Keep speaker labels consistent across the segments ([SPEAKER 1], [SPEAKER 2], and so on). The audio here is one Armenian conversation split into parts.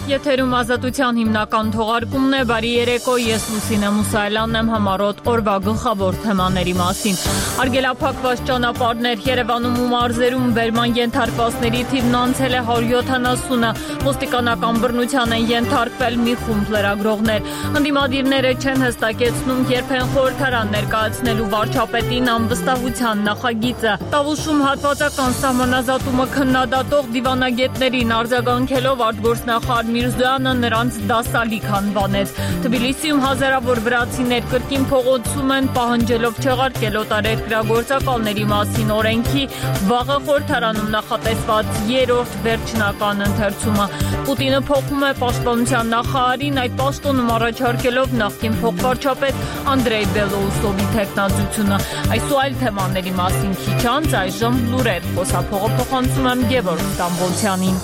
[SPEAKER 1] Եթերում ազատության հիմնական թողարկումն է, բարի երեկո, ես Լուսինե Մուսայելյանն եմ, համառոտ օրվա գլխավոր թեմաների մասին։ Արգելափակված ճանապարհներ Երևանում ու մարզերում բերման ենթարկվածների թիվն անցել է 170-ը, ոստիկանական բռնության են ենթարկվել մի խումբ լրագրողներ։ Ընդդիմադիրները չեն հստակեցնում երբեն խորհրդարան ներկայացնելու վարչապետին անվստահության նախագիծը։ Տավուշում հատվածական սահմանազատումը քննադատող դիվանագետներին արձագանքելով արտգործնախարար Միրզոյանը նրանց դասալիք անվանեց։ Թբիլիսիում հազարավոր վրացիներ կրկին փողոցում են, պահանջելով չեղարկել օտարերկրագործակալների մասին օրենքի վաղը խորհրդարանում նախատեսված երրորդ վերջնական ընթերցումը։ Պուտինը փոխում է պաշտպանության նախարարին, այդ պաշտոնում առաջարկելով նախկին փոխվարչապետ Անդրեյ Բելոուսովի թեկնածությունը։ Այս ու այլ թեմաների մասին քիչ անց այժմ լուրեր, խոսափողը փոխանցում եմ Գևորգ Ստամբոլցյանին։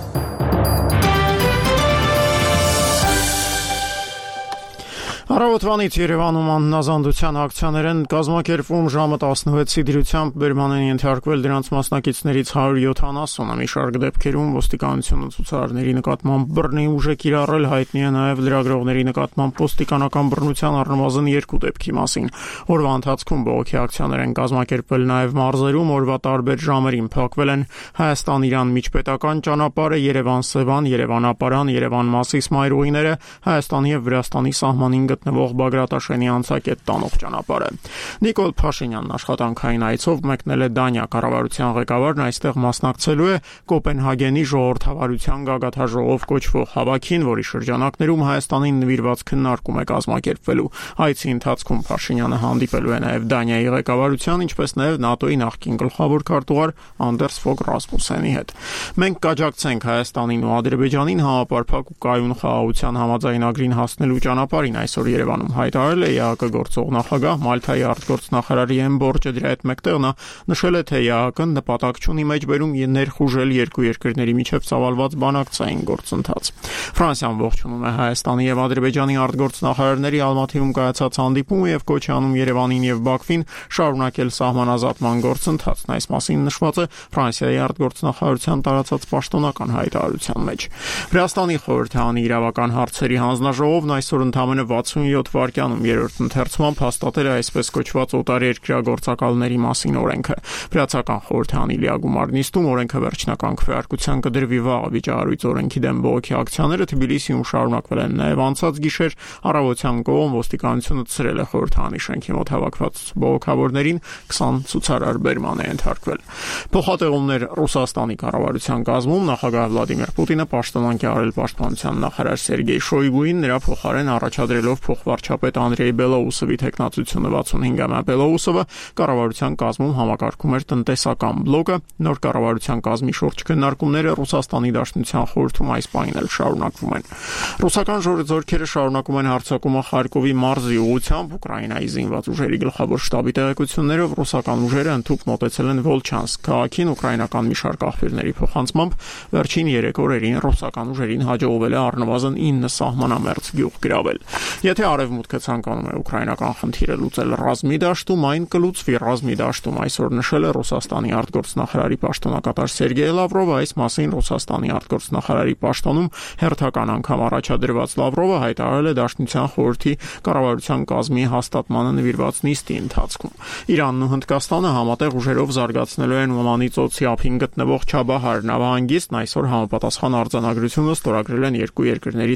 [SPEAKER 2] Առավոտվանից Երևանում անհնազանդության ակցիաներ են կազմակերպվում, ժամը 16-ի դրությամբ բերման են ենթարկվել դրանց մասնակիցներից 170-ը։ Մի շարք դեպքերում ոստիկանությունը ցուցարարների նկատմամբ բռնի ուժ է կիրառել, հայտնի է նաև լրագրողների նկատմամբ ոստիկանական բռնության առնվազն 2 դեպքի մասին։ Օրվա ընթացքում բողոքի ակցիաներ են կազմակերպվել նաև մարզերում, օրվա տարբեր ժամերին փակվել են Հայաստան-Իրան միջպետական ճանապարհը, Երևան-Սևան, Երևան-Ապարան, Երևան-Մասիս մայրուղիները, Հայաստանի եւ Վրաստանի սահմանին գտնվող Բագրատաշենի անցակետ տանող ճանապարհը։ Նիկոլ Փաշինյանն աշխատանքային այցով մեկնել է Դանիա, կառավարության ղեկավարն այստեղ մասնակցելու է Կոպենհագենի ժողովրդավարության գագաթաժողով կոչվող հավաքին, որի շրջանակներում Հայաստանին նվիրված քննարկում է կազմակերպվելու։ Այցի ընթացքում Փաշինյանը հանդիպելու է նաև Դանիայի ղեկավարության, ինչպես նաև ՆԱՏՕ-ի նախկին գլխավոր քարտուղար Անդերս Ֆոգ Ռասմուսենի հետ։ Մենք կաջակցենք Հայաստանին ու Ադրբեջանին համապարփակ ու կայուն խաղաղության համաձայնագրին հասնելու ճանապարհին, այսօր Երևանում հայտարարել է ԵԱՀԿ գործող նախագահ Մալթայի արտգործնախարար Եմբորջը։ Դրա հետ մեկտեղ նա նշել է, թե ԵԱՀԿ-ն նպատակ չունի մեջբերում ներխուժել երկու երկրների միջև ծավալված բանակցային գործընթաց։ Ֆրանսիան ողջունում է Հայաստանի եւ Ադրբեջանի արտգործնախարարների Ալմաթիում կայացած հանդիպումը եւ կոչ է անում Երևանին եւ Բաքվին շարունակել սահմանազատման գործընթացն։ Այս մասին նշված է Ֆրանսիայի արտգործնախարարության տարածած պաշտոնական հայտարարության մեջ։ Վրաստանի խորհրդարանի իրավական հարցերի հանձնաժողովն այսօր ընդամենը 67 վայրկյանում երրորդ ընթերցմամբ հաստատել է այսպես կոչված օտարերկրագործակալների մասին օրենքը։ Վրացական խորհրդարանի լիագումար նիստում օրենքը վերջնական քվեարկության կդրվի վաղը։ Վիճահարույց օրենքի դեմ բողոքի ակցիաները Թբիլիսիում շարունակվել են նաև անցած գիշեր։ Առավոտյան կողմ ոստիկանությունը ցրել է խորհրդարանի շենքի մոտ հավաքված բողոքավորներին, 20 ցուցարար բերման է ենթարկվել։ Փոխատեղումներ Ռուսաստանի կառավարության կազմում նախագահ Վլադիմիր Պուտինը պաշտոնանկ է արել պաշտպանության նախարար Սերգեյ Շոյգուին, նրա փոխարեն առաջադրելով փոխվարչապետ Անդրեյ Բելոուսովի թեկնածությունը 65-ամյա Բելոուսովը կառավարության կազմում համակարգում էր տնտեսական բլոկը։ Նոր կառավարության կազմի շուրջ քննարկումները Ռուսաստանի Դաշնության խորհրդում այս պահին էլ շարունակվում են։ Ռուսական զորքերը շարունակում են հարձակումը Խարկովի մարզի ուղղությամբ։ Ուկրաինայի զինված ուժերի գլխավոր շտաբի տեղեկություններով ռուսական ուժերը ընդհուպ մոտեցել են Վոլչանսկ քաղաքին։ Ուկրաինական մի շարք աղբյուրների փոխանցմամբ վերջին 3 օրերին ռուսական ուժերին հաջողվել է առնվազն 9 սահմանամերձ գյուղ գրավել։ Եթե արևմուտքը ցանկանում է ուկրաինական խնդիրը լուծել ռազմի դաշտում, այն կլուծվի ռազմի դաշտում, այսօր նշել է Ռուսաստանի արտգործնախարարի պաշտոնակատար Սերգեյ Լավրովը։ Այս մասին Ռուսաստանի արտգործնախարարի պաշտոնում հերթական անգամ առաջադրված Լավրովը հայտարարել է Դաշնության խորհրդի կառավարության կազմի հաստատմանը նվիրված նիստի ընթացքում։ Իրանն ու Հնդկաստանը համատեղ ուժերով զարգացնելու են Օմանի ծոցի ափին գտնվող Չաբահար նավահանգիստն, այսօր համապատասխան արձանագրությունը ստորագրել են երկու երկրների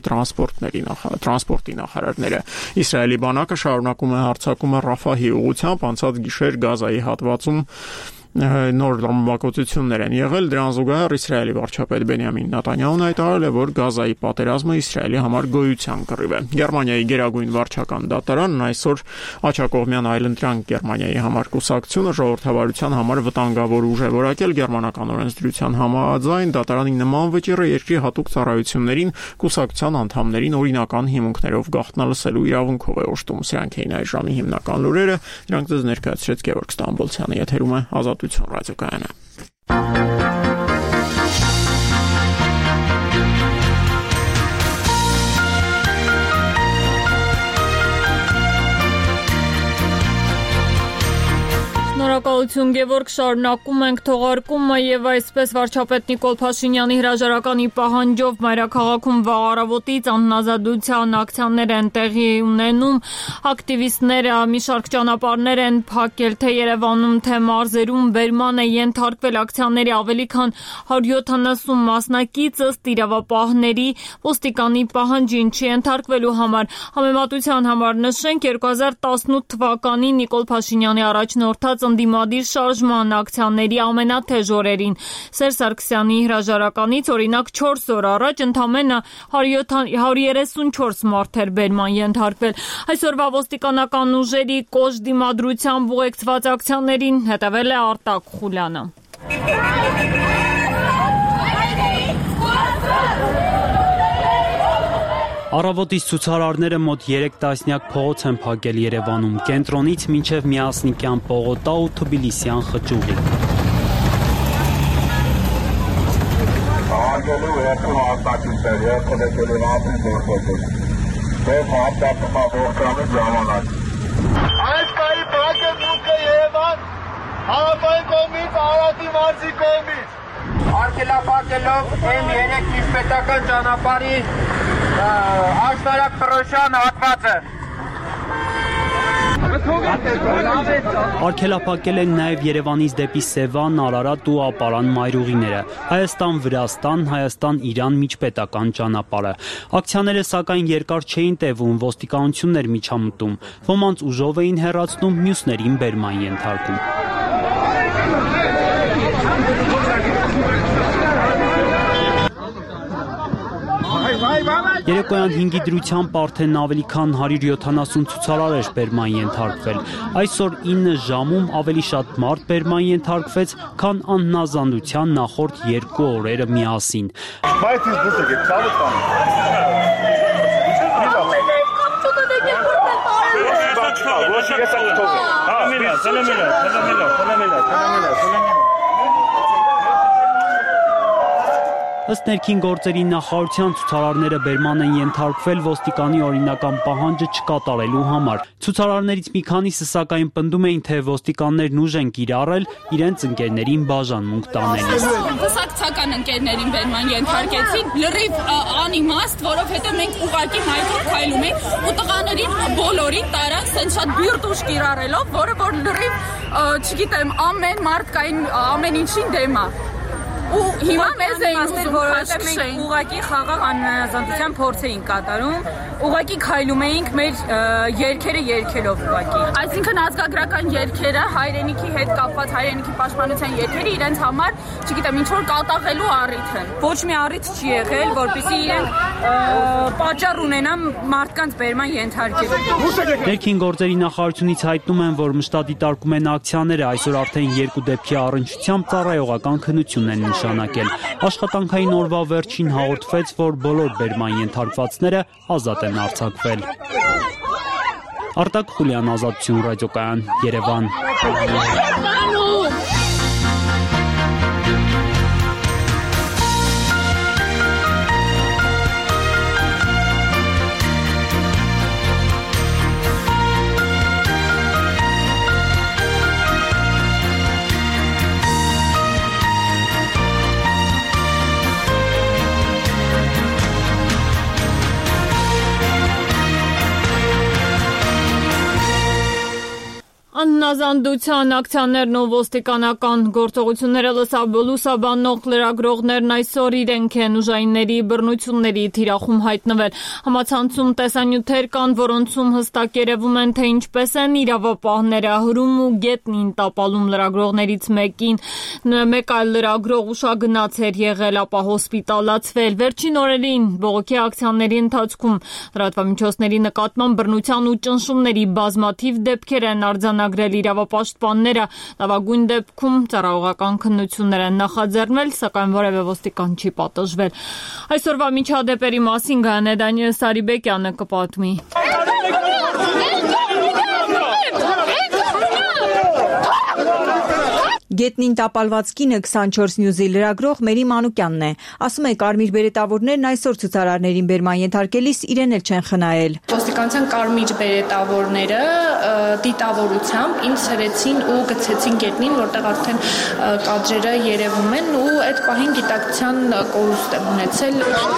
[SPEAKER 2] տրանսպորտի նախարարները։ Իսրայելի բանակը շարունակում է հարձակումը Ռաֆահի ուղղությամբ, անցած գիշեր Գազայի հատվածում նոր ռմբակոծություններ են եղել։ Դրան զուգահեռ Իսրայելի վարչապետ Բենյամին Նեթանյահուն հայտարարել է, որ Գազայի պատերազմը Իսրայելի համար գոյության կռիվ է։ Գերմանիայի գերագույն վարչական դատարանն այսօր աջակողմյան այլընտրանք Գերմանիայի համար կուսակցությունը ժողովրդավարության համար վտանգավոր ուժ է որակել։ Գերմանական օրենսդրության համաձայն դատարանի նման վճիռը երկրի հատուկ ծառայություններին կուսակցության անդամներին օրինական հիմունքներով գաղտնալսելու իրավունքով է օժտում։ Սրանք էին այս ժամի հիմնական լուրերը։ Դրանք ձեզ ներկայացրեց Գևորգ Ստամբոլցյանը։ Եթերում է Ազատություն ռադիոկայանը։
[SPEAKER 1] Շնորհակալ Շնորհակալություն Գևորգ, շարունակում ենք թողարկումը եւ այսպես վարչապետ Նիկոլ Փաշինյանի հրաժարականի պահանջով մայրաքաղաքում վաղ առավոտից անհնազանդության ակցիաներ են տեղի ունենում։ Ակտիվիստները մի շարք ճանապարհներ են փակել թե Երևանում, թե մարզերում, բերման է ենթարկվել ակցիաների ավելի քան 170 մասնակից ըստ իրավապահների ոստիկանի պահանջին չի ենթարկվելու համար։ Համեմատության համար նշենք 2018 թվականին Նիկոլ Փաշինյանի առաջնորդած ընդդիմադիր շարժման ակցիաների ամենաթեժ օրերին Սերժ Սարգսյանի հրաժարականից օրինակ 4 օր առաջ ընդամենը 134 մարդ էր բերման ենթարկվել։ Այսօրվա ոստիկանական ուժերի կոշտ դիմադրությամբ ուղեկցված ակցիաներին հետևել է Արտակ Խուլյանը։
[SPEAKER 3] Առավոտից ցուցարարները մոտ 3 տասնյակ փողոց են փակել Երևանում, կենտրոնից մինչև Միասնիկյան պողոտա ու Թբիլիսյան խճուղի։
[SPEAKER 4] Այս կայի բակը մուտքը Երևան, հարավային կողմից, Արարատի մարզի կողմից։ Արգելափակելով M3 միջպետական ճանապարհի Աշտարակ Փռոշյան հատվածը։
[SPEAKER 3] Արգելափակել են նաև Երևանից դեպի Սևան, Արարատ ու Ապարան մայրուղիները, Հայաստան-Վրաստան, Հայաստան-Իրան միջպետական ճանապարհը։ Ակցիաները սակայն երկար չէին տևում, ոստիկանությունն էր միջամտում, ոմանց ուժով էին հեռացնում, մյուսներին բերման ենթարկում։ Երեկոյան 5-ի դրությամբ արդեն ավելի քան 170 ցուցարար էր բերման ենթարկվել։ Այսօր 9 ժամում ավելի շատ մարդ բերման ենթարկվեց, քան անհնազանդության նախորդ 2 օրերը միասին։ Ըստ ներքին գործերի նախարարության ցուցարարները բերման են ենթարկվել ոստիկանի օրինական պահանջը չկատարելու համար։ Ցուցարարներից մի քանիսը սակայն պնդում էին, թե ոստիկաններն ուժ են կիրառել իրենց ընկերներին բաժանմունք տանելիս։
[SPEAKER 5] Կուսակցական ընկերներին բերման ենթարկեցին, լրիվ անիմաստ, որովհետև մենք ուղղակի մայթով քայլում ենք ու տղաներին բոլորին տարան սենց շատ բյուրդ ուժ կիրառելով, որը որ լրիվ, չգիտեմ, ամեն մարդկային ամեն ինչին դեմ է։ Ու հիմա մեզ էին ուզում որոշենք ուղղակի խաղաղ անհնազանդության փորձ էինք կատարում, ուղղակի քայլում էինք մեր երգերը երգելով ուղղակի։ Այսինքն ազգագրական երգերը, հայրենիքի հետ կապված հայրենիքի պաշտպանության երգերը իրենց համար, չգիտեմ, ինչ որ կատաղելու առիթ են։ Ոչ մի առիթ չի եղել, որպեսզի իրենք պատճառ ունենան մարդկանց բերման ենթարկելու։
[SPEAKER 3] Ներքին գործերի նախարարությունից հայտնում են, որ մշտադիտարկում են ակցիաները, այսօր արդեն 2 դեպքի առնչությամբ ծառայողական քննություն են նշանակել։ Աշխատանքային օրվա վերջին հաղորդվեց, որ բոլոր բերման ենթարկվածները ազատ են արձակվել։ Արտակ Խուլյան, Ազատություն ռադիոկայան, Երևան։
[SPEAKER 1] Անհնազանդության ակցիաներն ու ոստիկանական գործողությունները լուսաբանող լրագրողներն այսօր իրենք են ուժայինների բռնությունների թիրախում հայտնվել։ Համացանցում տեսանյութեր կան, որոնցում հստակ երևում են, թե ինչպես են իրավապահները հրում ու գետնին տապալում լրագրողներից մեկին։ Մեկ այլ լրագրող ուշագնաց էր եղել, ապա հոսպիտալացվել։ Վերջին օրերին բողոքի ակցիաների ընթացքում լրատվամիջոցների նկատմամբ բռնության ու ճնշումների բազմաթիվ դեպքեր են արձանագրել իրավապաշտպանները, լավագույն դեպքում ծառայողական քննություններ են նախաձեռնել, սակայն որևէ ոստիկան չի պատժվել։ Այսօրվա միջադեպերի մասին Գայանե Դանիել Սարիբեկյանը կպատմի։
[SPEAKER 6] Գետնին տապալված կինը 24 News-ի լրագրող Մերի Մանուկյանն է։ Ասում է, կարմիր բերետավորներն այսօր ցուցարարներին բերման ենթարկելիս իրեն էլ չեն խնայել։
[SPEAKER 7] Ոստիկանության կարմիր բերետավորները դիտավորությամբ ինձ հրեցին ու գցեցին գետնին, որտեղ արդեն կադրերը երևում են ու այդ պահին գիտակցության կորուստ եմ ունեցել։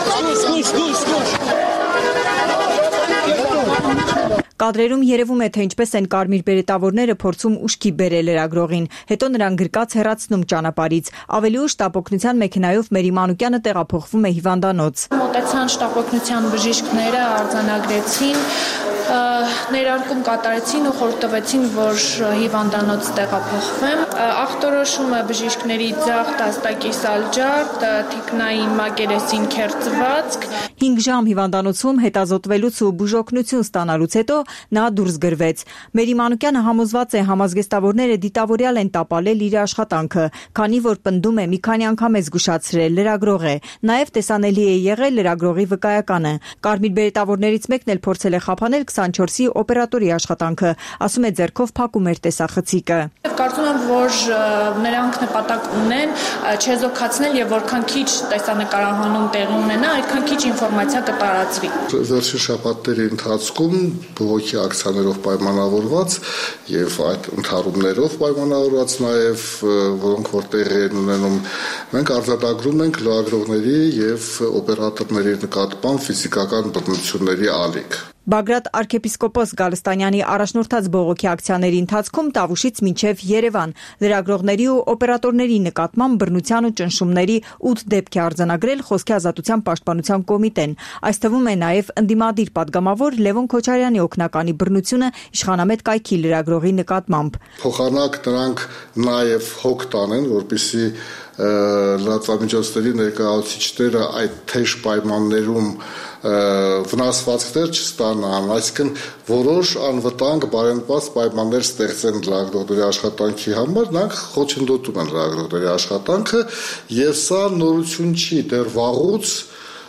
[SPEAKER 6] Կադրերում երևում է, թե ինչպես են կարմիր բերետավորները փորձում ուշքի բերել լրագրողին, հետո նրան գրկած հեռացնում ճանապարհից։ Ավելի ուշ շտապօգնության մեքենայով Մերի Մանուկյանը տեղափոխվում է հիվանդանոց։
[SPEAKER 7] Մոտեցան շտապօգնության բժիշկները, արձանագրեցին, ներարկում կատարեցին ու խորհուրդ տվեցին, որ հիվանդանոց տեղափոխվեմ։ Ախտորոշումը բժիշկների ձախ դաստակի սալջարդ, թիկնային մակերեսին քերծվածք։
[SPEAKER 6] 5 ժամ հիվանդանոցում հետազոտվելուց ու բուժօգնություն ստանալուց հետո նա դուրս գրվեց։ Մերի Մանուկյանը համոզված է, համազգեստավորները դիտավորյալ են տապալել իր աշխատանքը, քանի որ պնդում է մի քանի անգամ է զգուշացրել, լրագրող է։ Նաև տեսանելի է եղել լրագրողի վկայականը։ Կարմիր բերետավորներից մեկն էլ փորձել է խափանել 24-ի օպերատորի աշխատանքը, ասում է ձեռքով փակում էր տեսախցիկը։
[SPEAKER 7] Կարծում եմ, որ նրանք նպատակ ունեն չեզոքացնել եւ որքան քիչ տեսանկարահանում տեղի ունենա, այդքան քիչ ինֆորմացիա կտարածվի։
[SPEAKER 8] Վերջին շաբաթների ընթացքում բողոքի ակցիաներով պայմանավորված եւ այդ ընդհարումներով պայմանավորված նաեւ որոնք որ տեղի են ունենում, մենք արձանագրում ենք լրագրողների եւ օպերատորների նկատմամբ ֆիզիկական բռնությունների ալիք։
[SPEAKER 6] Բագրատ arczepiskopos Գալստանյանի առաջնորդած բողոքի ակցիաների ընթացքում Տավուշից մինչև Երևան լրագրողների ու օպերատորների նկատմամբ բռնության ու ճնշումների 8 դեպք է արձանագրել Խոսքի ազատության պաշտպանության կոմիտեն։ Այս թվում է նաև ընդդիմադիր падգամավոր Լևոն Քոչարյանի օգնականի բռնությունը իշխանամետ կայքի լրագրողի նկատմամբ։
[SPEAKER 8] Փոխանակ նրանք նաև հոգ տանեն, որպեսզի լրատվամիջոցների ներկայացուցիչները այդ թեժ պայմաններում վնասվածքներ չստանան, այսինքն որոշ անվտանգ բարենպաստ պայմաններ ստեղծեն լրագրողների աշխատանքի համար, նրանք խոչընդոտում են լրագրողների աշխատանքը եւ սա նորություն չի, դեռ վաղուց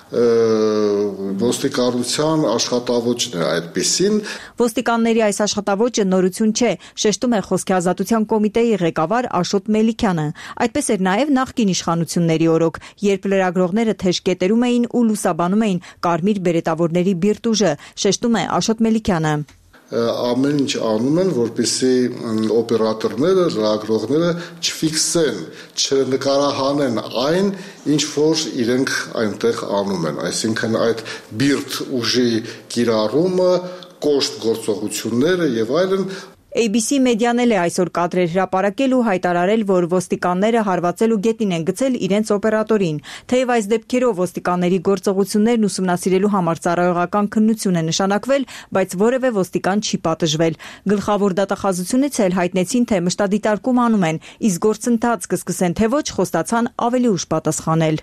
[SPEAKER 8] ոստիկանության աշխատավոճն է այդպիսին։
[SPEAKER 6] Ոստիկանների այս աշխատավոճը նորություն չէ, շեշտում է Խոսքի ազատության կոմիտեի ղեկավար Աշոտ Մելիքյանը։ Այդպես էր նաև նախկին իշխանությունների օրոք, երբ լրագրողները թեժ կետերում էին ու լուսաբանում էին կարմիր բերետավորների բիրտուժը, շեշտում է Աշոտ Մելիքյանը։
[SPEAKER 8] Ամեն ինչ անում են, որպեսզի օպերատորները, լրագրողները չֆիքսեն, չնկարահանեն այն, ինչ որ իրենք այնտեղ անում են, այսինքն այդ բիրտ ուժի կիրառումը, կոշտ գործողությունները եւ այլն։
[SPEAKER 6] ABC մեդիան էլ է այսօր կադրեր հրապարակել ու հայտարարել, որ ոստիկանները հարվածել ու գետնին են գցել իրենց օպերատորին։ Թեև այս դեպքերով ոստիկանների գործողություններն ուսումնասիրելու համար ծառայողական քննություն է նշանակվել, բայց որևէ ոստիկան չի պատժվել։ Գլխավոր դատախազությունից էլ հայտնեցին, թե մշտադիտարկում անում են, իսկ գործընթաց կսկսեն թե ոչ, խոստացան ավելի ուշ պատասխանել։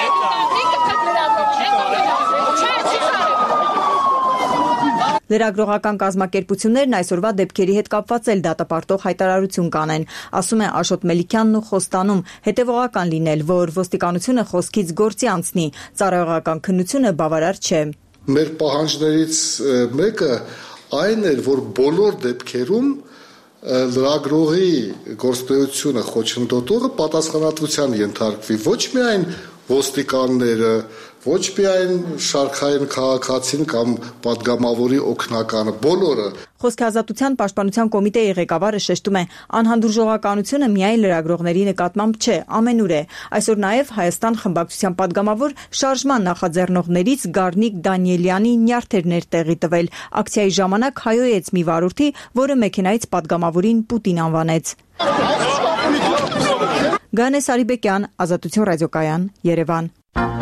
[SPEAKER 6] Լրագրողական կազմակերպություններն այսօրվա դեպքերի հետ կապված էլ դատապարտող հայտարարություն կանեն, ասում է Աշոտ Մելիքյանն ու խոստանում հետևողական լինել, որ ոստիկանությունը խոսքից գործի անցնի, ծառայողական քննությունը բավարար չէ։
[SPEAKER 8] Մեր պահանջներից մեկը այն էր, որ բոլոր դեպքերում լրագրողի գործունեությունը խոչընդոտողը պատասխանատվության ենթարկվի, ոչ միայն ոստիկանները, ոչ միայն շարքային քաղաքացին կամ падգամավորի օգնականը, բոլորը։
[SPEAKER 6] Խոսքի ազատության պաշտպանության կոմիտեի ղեկավարը շեշտում է, անհանդուրժողականությունը միայն լրագրողների նկատմամբ չէ, ամենուր է։ Այսօր նաև Հայաստան խմբակցության падգամավոր շարժման նախաձեռնողներից Գառնիկ Դանիելյանի նյարդերներ տեղի տվել։ Ակցիայի ժամանակ հայոյեց մի վարորդի, որը մեքենայից падգամավորին Պուտին անվանեց։ Գանե Սարիբեկյան, Ազատություն ռադիոկայան, Երևան։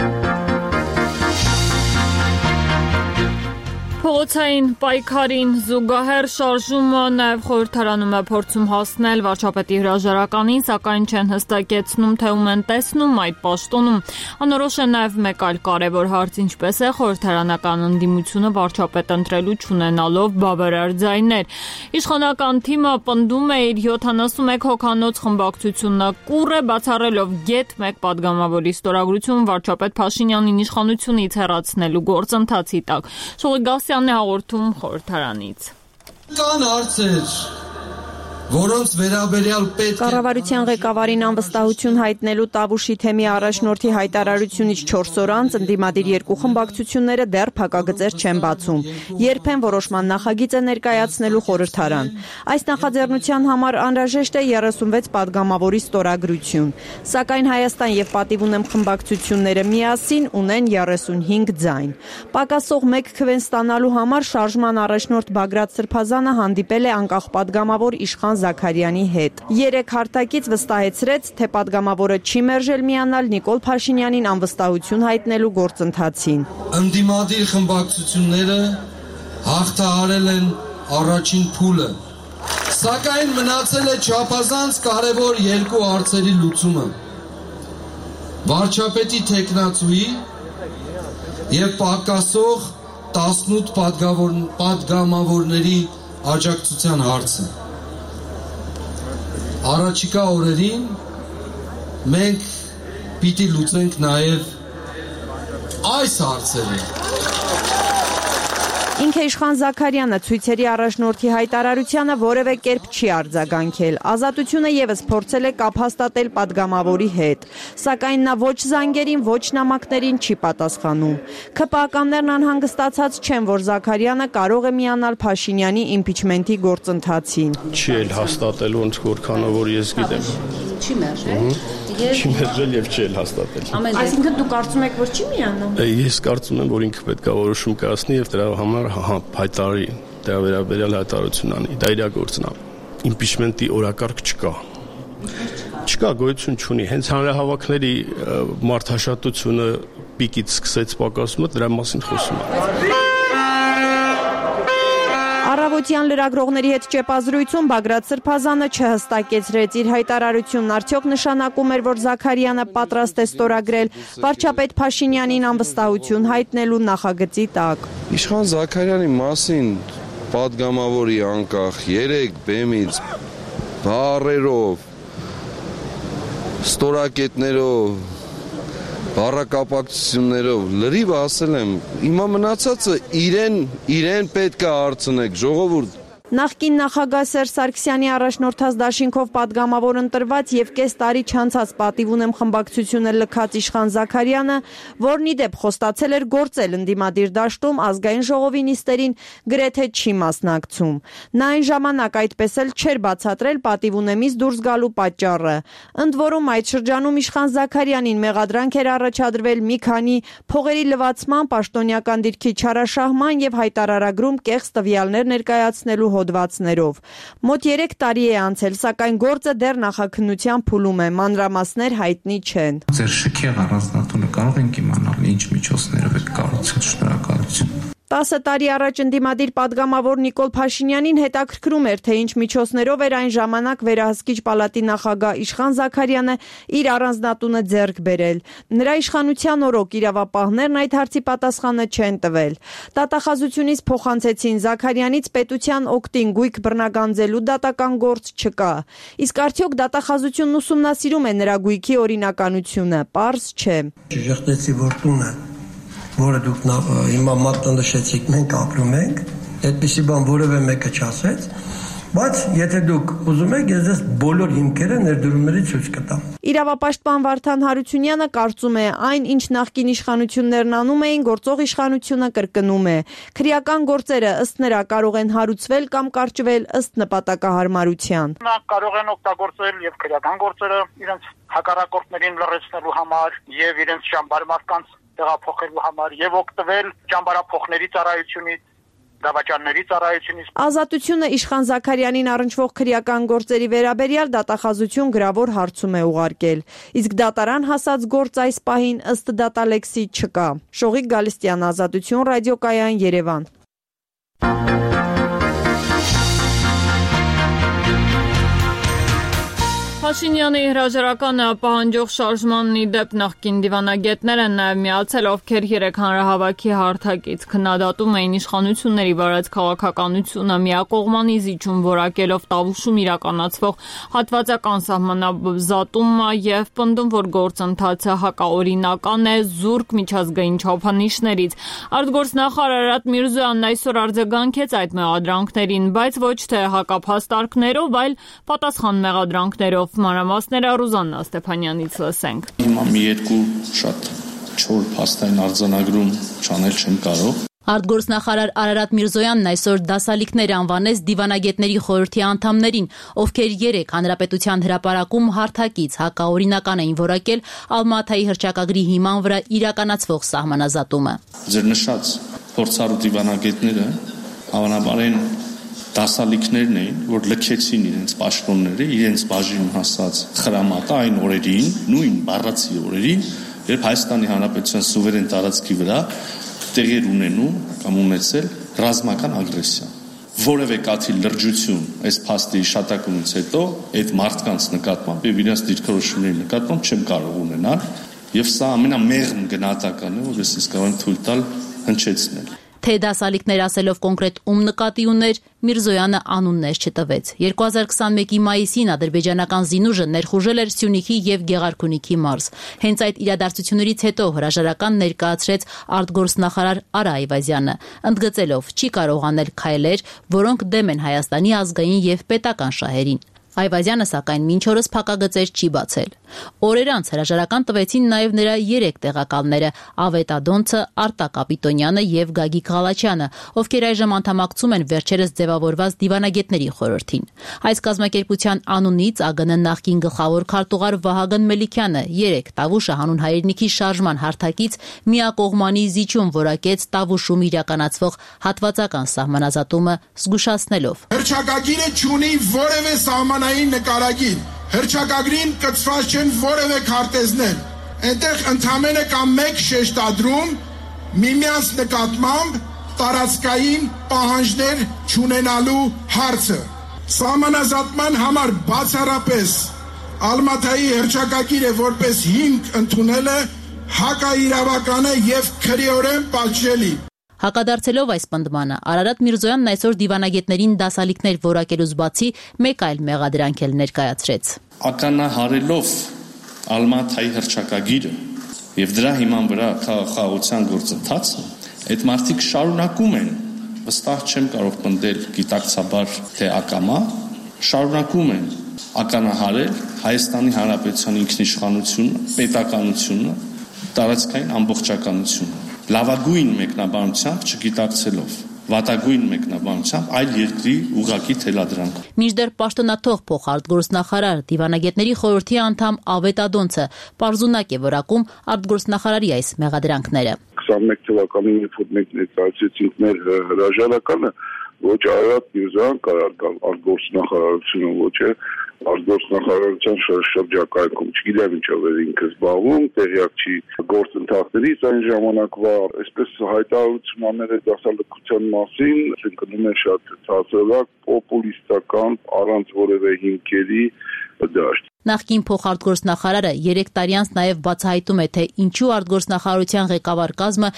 [SPEAKER 1] Փողոցային պայքարին զուգահեռ շարժումը նաև խորհրդարանում է փորձում հասնել վարչապետի հրաժարականին, սակայն չեն հստակեցնում, թե ում են տեսնում այդ պաշտոնում։ Անորոշ է նաև մեկ այլ կարևոր հարց, ինչպես է խորհրդարանական ընդդիմությունը վարչապետ ընտրելու չունենալով բավարար ձայներ։ Իշխանական թիմը պնդում է իր 71 հոգանոց խմբակցությունը կուռ է, բացառելով գեթ մեկ падգամավորի ստորագրություն վարչապետ Փաշինյանին իշխանությունից հեռացնելու գործընթացի տակ։ Շողիկ Գասյանն է հաղորդում խորհրդարանից։
[SPEAKER 9] Կան հարցեր, որոնց վերաբերյալ պետք է
[SPEAKER 6] Կառավարության ղեկավարին անվստահություն հայտնելու Տավուշի թեմի առաջնորդի հայտարարությունից 4 օր անց ընդդիմադիր երկու խմբակցությունները դեռ փակագծեր չեն բացում, երբեն որոշման նախագիծ է ներկայացնելու խորհրդարան։ Այս նախաձեռնության համար անհրաժեշտ է 36 падգամավորի ստորագրություն, սակայն Հայաստան եւ Պատիվ ունեմ խմբակցությունները միասին ունեն 35 ձայն։ Պակասող 1 քվեն ստանալու համար շարժման առաջնորդ Բագրատ Սրբազանը հանդիպել է անկախ падգամավոր Իշխան Զաքարյանի հետ։ 3 հարթակից վստահեցրեց, թե падգամավորը չի մերժել միանալ Նիկոլ Փաշինյանին անվստահություն հայտնելու գործընթացին։
[SPEAKER 9] Ընդդիմադիր խմբակցությունները հաղթահարել են առաջին փուլը, սակայն մնացել է չափազանց կարևոր երկու հարցերի լուծումը։ Վարչապետի թեկնածուի եւ պակասող 18 падգամավորների աջակցության հարցը։ Առաջիկա օրերին մենք պիտի լուծենք նաև այս հարցերը։
[SPEAKER 6] Ինքը Իշխան Զաքարյանը ցույցերի առաջնորդի հայտարարությանը որևէ կերպ չի արձագանքել։ Ազատությունը եւս փորձել է կապ հաստատել падգամավորի հետ, սակայն նա ոչ զանգերին, ոչ նամակներին չի պատասխանում։ ՔՊԱ-ականներն անհանգստացած չեն, որ Զաքարյանը կարող է միանալ Փաշինյանի իմպիչմենթի գործընթացին։
[SPEAKER 10] Չի էլ հաստատել ոնց որքանով որ ես գիտեմ։ Չի մերժել։ Չի մերժել եւ չի էլ հաստատել։
[SPEAKER 6] Այսինքն դու կարծում եք, որ չի միանա։
[SPEAKER 10] Ես կարծում եմ, որ ինքը պետք է որոշում կայացնի եւ դրա համար հայտարարի, դրա վերաբերյալ հայտարարություն անի։ Դա իր գործն է։ Իմպիչմենտի օրակարգ չկա։ Չկա, գոյություն չունի։ Հենց հանրահավաքների մարդաշատությունը պիկից սկսեց պակասումը, դրա մասին խոսում եմ։
[SPEAKER 6] Առավոտյան լրագրողների հետ ճեպազրույցում Բագրատ Սրբազանը չհստակեցրեց իր հայտարարությունն արդյոք նշանակում էր, որ Զաքարյանը պատրաստ է ստորագրել վարչապետ Փաշինյանին անվստահություն հայտնելու նախագծի տակ։
[SPEAKER 9] Իշխան Զաքարյանի մասին падգամավորի անկախ 3 բեմից բառերով, ստորակետներով, բառակապակցություններով լրիվ ասել եմ, հիմա մնացածը իրեն պետք է հարցնեք, ժողովուրդ։
[SPEAKER 6] Նախկին նախագահ Սերժ Սարգսյանի առաջնորդած դաշինքով падգամավոր ընտրված եւ կես տարի չանցած Պատիվ ունեմ խմբակցությունը լքած Իշխան Զաքարյանը, որն ի դեպ խոստացել էր գործել ընդդիմադիր դաշտում ազգային ժողովի նիստերին, գրեթե չի մասնակցում։ Նա այն ժամանակ այդպես էլ չէր բացատրել Պատիվ ունեմից դուրս գալու պատճառը։ Ընդ որում այդ շրջանում Իշխան Զաքարյանին մեղադրանք էր առաջադրվել մի քանի փողերի լվացման, պաշտոնյական դիրքի չարաշահման եւ հայտարարագրում կեղծ տվյալներ ներկայացնելու հոդվածներով։ Մոտ 3 տարի է անցել, սակայն գործը դեռ նախաքննության փուլում է, մանրամասներ հայտնի չեն։
[SPEAKER 11] Ձեր շքեղ առանձնատունը կարող ենք իմանալ ինչ միջոցներով եք կառուցել, շնորհակալություն։
[SPEAKER 6] 10 տարի առաջ ընդդիմադիր падգամավոր Նիկոլ Փաշինյանին հետաքրքրում էր, թե ինչ միջոցներով էր այն ժամանակ վերահսկիչ պալատի նախագահ Իշխան Զաքարյանը իր առանձնատունը ձեռք բերել։ Նրա իշխանության օրոք իրավապահներն այդ հարցի պատասխանը չեն տվել։ Դատախազությունից փոխանցեցին Զաքարյանից պետության օգտին գույք բռնագանձելու դատական գործ չկա։ Իսկ արդյոք դատախազությունն ուսումնասիրում է նրա գույքի օրինականությունը, պարզ չէ։
[SPEAKER 12] Ժխտեցի որ տունը որը դուք հիմա մատնանշեցիք, մենք ապրում ենք, այդպիսի բան որևէ մեկը չասեց, բայց եթե դուք ուզում եք, ես ձեզ բոլոր հիմքերը ներդրումների ցույց կտամ։
[SPEAKER 6] Իրավապաշտպան Վարդան Հարությունյանը կարծում է, այն ինչ նախկին իշխանություններն անում էին, գործող իշխանությունը կրկնում է։ Քրեական գործերը ըստ նրա կարող են հարուցվել կամ կարճվել ըստ նպատակահարմարության։
[SPEAKER 13] Նա կարող են օգտագործել եւ քրեական գործերը իրենց հակառակորդներին լրացնելու համար եւ իրենց ճամբարմասկանց տեղափոխելու համար եւ օգտվել ճամբարափոխների ծառայությունից, դավաճանների ծառայությունից։
[SPEAKER 6] Ազատությունը Իշխան Զաքարյանին առնչվող քրեական գործերի վերաբերյալ դատախազություն գրավոր հարցում է ուղարկել, իսկ դատարան հասած գործ այս պահին ըստ դատալեքսի չկա։ Շողիկ Գալստյան, Ազատություն, ռադիոկայան, Երևան։
[SPEAKER 1] Փաշինյանի հրաժարականը պահանջող շարժմանն ի դեպ նախկին դիվանագետներ են նաև միացել, ովքեր 3 հանրահավաքի հարթակից քննադատում էին իշխանությունների վարած քաղաքականությունը, միակողմանի զիջում որակելով տավուշում իրականացվող հատվածական սահմանազատումը եւ պնդում, որ գործընթացը հակաօրինական է զուրկ միջազգային չափանիշներից։ Արտգործնախարար Արարատ Միրզոյանն այսօր արձագանքեց այդ մեղադրանքներին, բայց ոչ թե հակափաստարկներով, այլ պատասխան մեղադրանքներով։ Մանրամասները Ռուզաննա Ստեփանյանից լսենք։
[SPEAKER 14] Հիմա մի երկու շատ չոր փաստային արձանագրում չանել չեմ կարող։
[SPEAKER 15] Արտգործնախարար Արարատ Միրզոյանն այսօր դասալիքներ անվանեց դիվանագետների խորհրդի անդամներին, ովքեր 3 հանրապետության հրապարակում հարթակից հակաօրինական էին որակել Ալմատայի հռչակագրի հիման վրա իրականացվող սահմանազատումը։
[SPEAKER 14] Ձեր նշած փորձառու դիվանագետները հավանաբար են դասալիքներն էին, որ լքեցին իրենց պաշտոնները, իրենց բաժին հասած խրամատը այն օրերին, նույն բառացի օրերին, երբ Հայաստանի Հանրապետության սուվերեն տարածքի վրա տեղի ունենում կամ ունեցել ռազմական ագրեսիա։ Որևէ կաթիլ լրջություն այս փաստի հիշատակումից հետո այդ մարդկանց նկատմամբ եւ իրենց դիրքորոշումների նկատմամբ չեմ կարող ունենալ, եւ սա ամենամեղմ գնահատականը, որ ես կարող եմ թույլ տալ հնչեցնել։
[SPEAKER 15] Թե դասալիքներ ասելով կոնկրետ ում նկատի ուներ, Միրզոյանը անուններ չտվեց։ 2021-ի մայիսին ադրբեջանական զինուժը ներխուժել էր Սյունիքի եւ Գեղարքունիքի մարզ։ Հենց այդ իրադարձություններից հետո հրաժարական ներկայացրեց արտգործնախարար Արա Այվազյանը, ընդգծելով՝ չի կարող անել քայլեր, որոնք դեմ են Հայաստանի ազգային եւ պետական շահերին։ Այվազյանը սակայն մինչ օրս փակագծեր չի բացել։ Օրեր անց հրաժարական տվեցին նաև նրա 3 տեղակալները՝ Ավետ Ադոնցը, Արտակ Կապիտոնյանը եւ Գագիկ Ղալաչյանը, ովքեր այժմ անդամակցում են վերջերս ձևավորված դիվանագետների խորհրդին։ Այս կազմակերպության անունից ԱԳՆ նախկին գլխավոր քարտուղար Վահագն Մելիքյանը 3 Տավուշը հանուն հայրենիքի շարժման հարթակից միակողմանի զիջում որակեց Տավուշում իրականացվող հատվածական սահմանազատումը զգուշացնելով.
[SPEAKER 16] Հռչակագիրը չունի որևէ սահմանային նկարագիր։ Հռչակագրին կցված չեն որևէ քարտեզներ։ Այնտեղ ընդամենը կա մեկ շեշտադրում միմյանց նկատմամբ տարածքային պահանջներ չունենալու հարցը։ Սահմանազատման համար բացառապես Ալմատայի հռչակագիրը որպես հիմք ընդունելը հակաիրավական է եւ քրեորեն պատժելի։
[SPEAKER 15] Հակադարձելով այս պնդմանը, Արարատ Միրզոյանն այսօր դիվանագետներին դասալիքներ որակելուց բացի մեկ այլ մեղադրանք էլ ներկայացրեց։
[SPEAKER 14] Ականահարելով Ալմատայի հռչակագիրը եւ դրա հիման վրա քաղաքացիական գործընթացը, այդ մարդիկ շարունակում են, վստահ չեմ կարող պնդել գիտակցաբար թե ակամա, շարունակում են ականահարել Հայաստանի Հանրապետության ինքնիշխանությունը, պետականությունը, տարածքային ամբողջականությունը։ Լավագույն մեկնաբանությամբ չգիտակցելով, վատագույն մեկնաբանությամբ այլ երկրի ուղղակի թելադրանք։
[SPEAKER 15] Մինչդեռ պաշտոնաթող փոխարտգործնախարար դիվանագետների խորհրդի անդամ Ավետ Ադոնցը պարզունակ է որակում արտգործնախարարի այս մեղադրանքները։
[SPEAKER 17] 21 թվականին երբ որ մենք ներկայացրեցինք մեր հրաժարականը, ոչ Արարատ Միրզոյան կարար գալ արտգործնախարարությունը, ոչ է արտգործնախարարության շրջակայքում, չգիտեմ ինչով էր ինքը զբաղվում, տեղյակ չի գործընթացներից այն ժամանակվա, այսպես հայտարարությունները դասալքության մասին, կնում են շատ ցածրակ, պոպուլիստական, առանց որևէ հիմքերի դաշտ։
[SPEAKER 15] Նախկին փոխարտգործնախարարը 3 տարի անց նաև բացահայտում է, թե ինչու արտգործնախարարության ղեկավար կազմը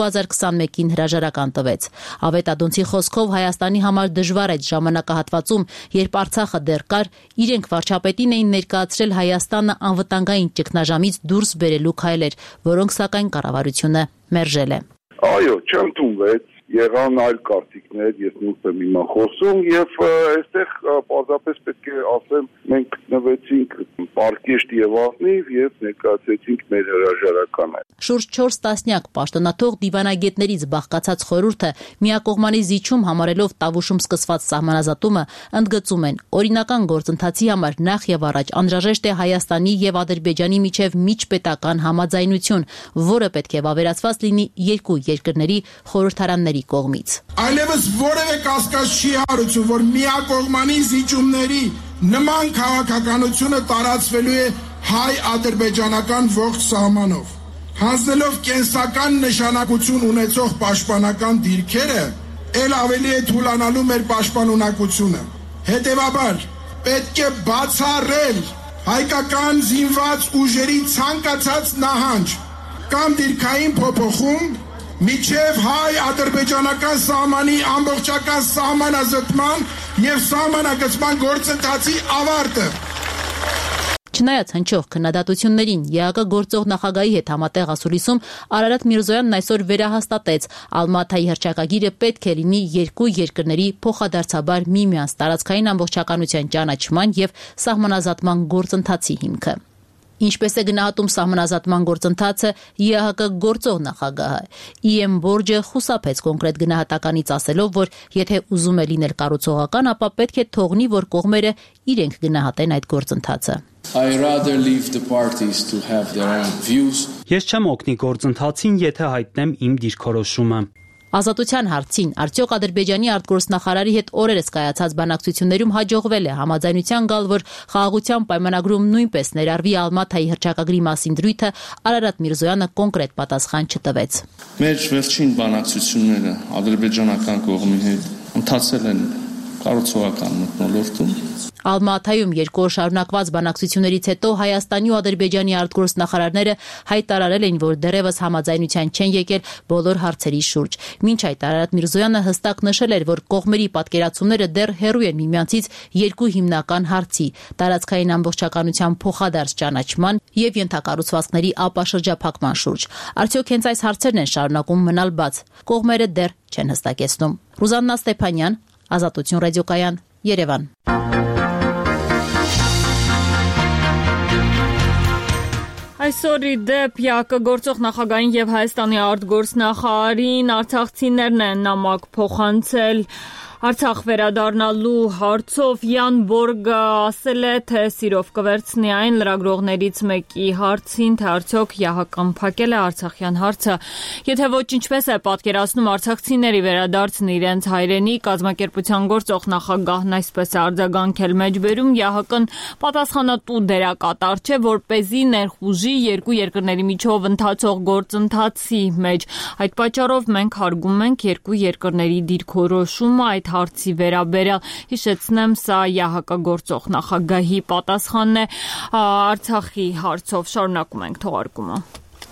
[SPEAKER 15] 2021-ին հրաժարական տվեց։ Ավետ Ադոնցի խոսքով Հայաստանի համար դժվար այդ ժամանակահատվածում, երբ Արցախը դեռ կար, իրենք վարչապետին էին ներկայացրել Հայաստանը անվտանգային ճգնաժամից դուրս բերելու քայլեր, որոնք սակայն կառավարությունը մերժել է։
[SPEAKER 17] Այո, չընդունվեց, եղան այլ կարծիքներ, ես նույնպես եմ հիմա խոսում եւ այստեղ պարզապես պետք է ասեմ, մենք գտնվեցինք պարկեշտ եւ ազնիվ եւ ներկայացրեցինք մեր հրաժարականը։
[SPEAKER 15] Շուրջ 4 տասնյակ պաշտոնաթող դիվանագետներից բաղկացած խորհուրդը միակողմանի զիջում համարելով Տավուշում սկսված սահմանազատումը ընդգծում են օրինական գործընթացի համար նախ եւ առաջ անհրաժեշտ է Հայաստանի եւ Ադրբեջանի միջև միջպետական համաձայնություն, որը պետք է վավերացված լինի երկու երկրների խորհրդարանների կողմից։
[SPEAKER 16] Այլևս որևէ կասկած չի հարուցում, որ միակողմանի զիջումների նման քաղաքականությունը տարածվելու է հայ-ադրբեջանական ողջ սահմանով։ Հանձնելով կենսական նշանակություն ունեցող պաշտպանական դիրքերը, ել ավելի է թուլանալու մեր պաշտպանունակությունը։ Հետևաբար, պետք է բացառել հայկական զինված ուժերի ցանկացած նահանջ կամ դիրքային փոփոխում միջև հայ-ադրբեջանական սահմանի ամբողջական սահմանազտման եւ սահմանագծման գործընթացի ավարտը։
[SPEAKER 15] Չնայած հնչող քննադատություններին ԵԱԿ գործող նախագահի հետ համատեղ ասուլիսում Արարատ Միրզոյանն այսօր վերահաստատեց Ալմաթայի հռչակագիրը պետք է լինի երկու երկրների փոխադարձաբար միմյանց տարածքային ամբողջականության ճանաչման եւ սահմանազատման գործընթացի հիմքը։ Ինչպես է գնահատում սահմանազատման գործընթացը ԵԱՀԿ գործող նախագահը։ ԻՄ Բորջը խուսափեց կոնկրետ գնահատականից ասելով, որ եթե ուզում է լինել կառուցողական, ապա պետք է թողնի, որ կողմերը իրենք գնահատեն այդ գործընթացը։
[SPEAKER 3] Ես չեմ օգնի գործընթացին, եթե հայտնեմ իմ դիրքորոշումը։
[SPEAKER 15] Ազատության հարցին արդյոք Ադրբեջանի արտգործնախարարի հետ օրերս կայացած բանակցություններում հաջողվել է համաձայնության գալ, որ խաղաղության պայմանագրում նույնպես ներառվի Ալմաթայի հռչակագրի մասին դրույթը, Արարատ Միրզոյանը կոնկրետ պատասխան չտվեց։
[SPEAKER 14] Մեր վերջին բանակցությունները ադրբեջանական կողմի հետ ընթացել են կառուցողական մթնոլորտում։
[SPEAKER 15] Ալմաթայում երկու օր շարունակված բանակցություններից հետո Հայաստանի ու Ադրբեջանի արտգործնախարարները հայտարարել էին, որ դեռևս համաձայնության չեն եկել բոլոր հարցերի շուրջ։ Մինչ այդ Արարատ Միրզոյանը հստակ նշել էր, որ կողմերի պատկերացումները դեռ հեռու են միմյանցից երկու հիմնական հարցի՝ տարածքային ամբողջականության փոխադարձ ճանաչման եւ ենթակառուցվածքների ապաշրջափակման շուրջ։ Արդյոք հենց այս հարցերն են շարունակում մնալ բաց։ Կողմերը դեռ չեն հստակեցնում։ Ռուզաննա Ստեփանյան, Ազատություն ռադիոկայան, Երևան։
[SPEAKER 1] Այսօր դեպ ԵԱԿ գործող նախագահին եւ Հայաստանի արտգործնախարարին արցախցիներն են նամակ փոխանցել Արցախ վերադառնալու հարցով Յան Բորգը ասել է, թե սիրով կվերցնի այն լրագրողներից մեկի հարցին, թե արդյոք ԵԱՀԿ-ն փակել է արցախյան հարցը, եթե ոչ ինչպես է պատկերացնում արցախցիների վերադարձն իրենց հայրենի, կազմակերպության գործող նախագահն այսպես է արձագանքել մեջբերում, ԵԱՀԿ-ն պատասխանատու դերակատար չէ, որպեսզի ներխուժի երկու երկրների միջով ընթացող գործընթացի մեջ։ Այդ պատճառով մենք հարգում ենք երկու երկրների դիրքորոշումը այդ հարցի վերաբերյալ, հիշեցնեմ, սա ԵԱՀԿ գործող նախագահի պատասխանն է Արցախի հարցով, շարունակում ենք թողարկումը։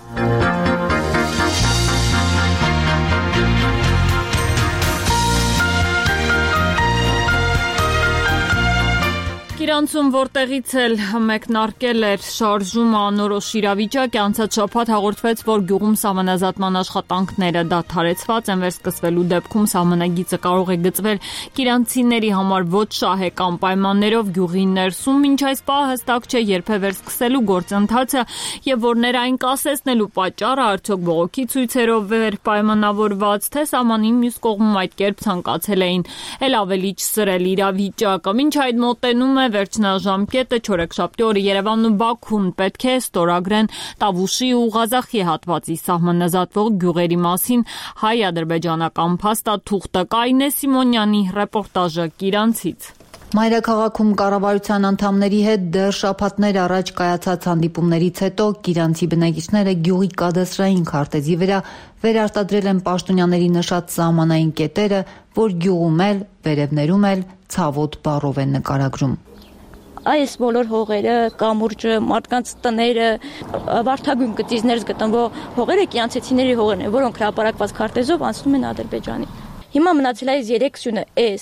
[SPEAKER 1] Իրանցում, որտեղից էլ մեկնարկել էր շարժումը անորոշ իրավիճակ, անցած շաբաթ հաղորդվեց, որ գյուղում սահմանազատման աշխատանքները դադարեցված են, վերսկսվելու դեպքում սահմանագիծը կարող է գծվել իրանցիների համար ոչ շահեկան պայմաններով գյուղի ներսում, մինչ այս պահը հստակ չէ երբ է վերսկսելու գործընթացը եւ որներ այն կասեցնելու պատճառը արդյոք բողոքի ցույցերով էր պայմանավորված, թե սահմանին մյուս կողմում այդ կերպ ցանկացել էին էլ ավելի չսրել իրավիճակը, մինչ այդ մոտենում է վերջնաժամկետը չորեքշաբթի օրը Երևանն ու Բաքուն պետք է ստորագրեն Տավուշի ու Ղազախի հատվածի սահմանազատվող գյուղերի մասին հայ-ադրբեջանական փաստաթուղթը։ Կարինե Սիմոնյանի ռեպորտաժը Կիրանցից։
[SPEAKER 6] Մայրաքաղաքում կառավարության անդամների հետ դեռ շաբաթներ առաջ կայացած հանդիպումներից հետո կիրանցի բնակիչները գյուղի կադաստրային քարտեզի վրա վերարտադրել են պաշտոնյաների նշած սահմանային կետերը, որ գյուղում էլ, վերևներում էլ ցավոտ բառով են նկարագրում։
[SPEAKER 18] Այս բոլոր հողերը, կամուրջը, մարդկանց տները, վարդագույն գծիզներ գտնվող հողերը կիանցեցիների հողերն են, որոնք հրապարակված քարտեզով անցնում են Ադրբեջանի։ Հիմա մնացել է այս 3 սյունը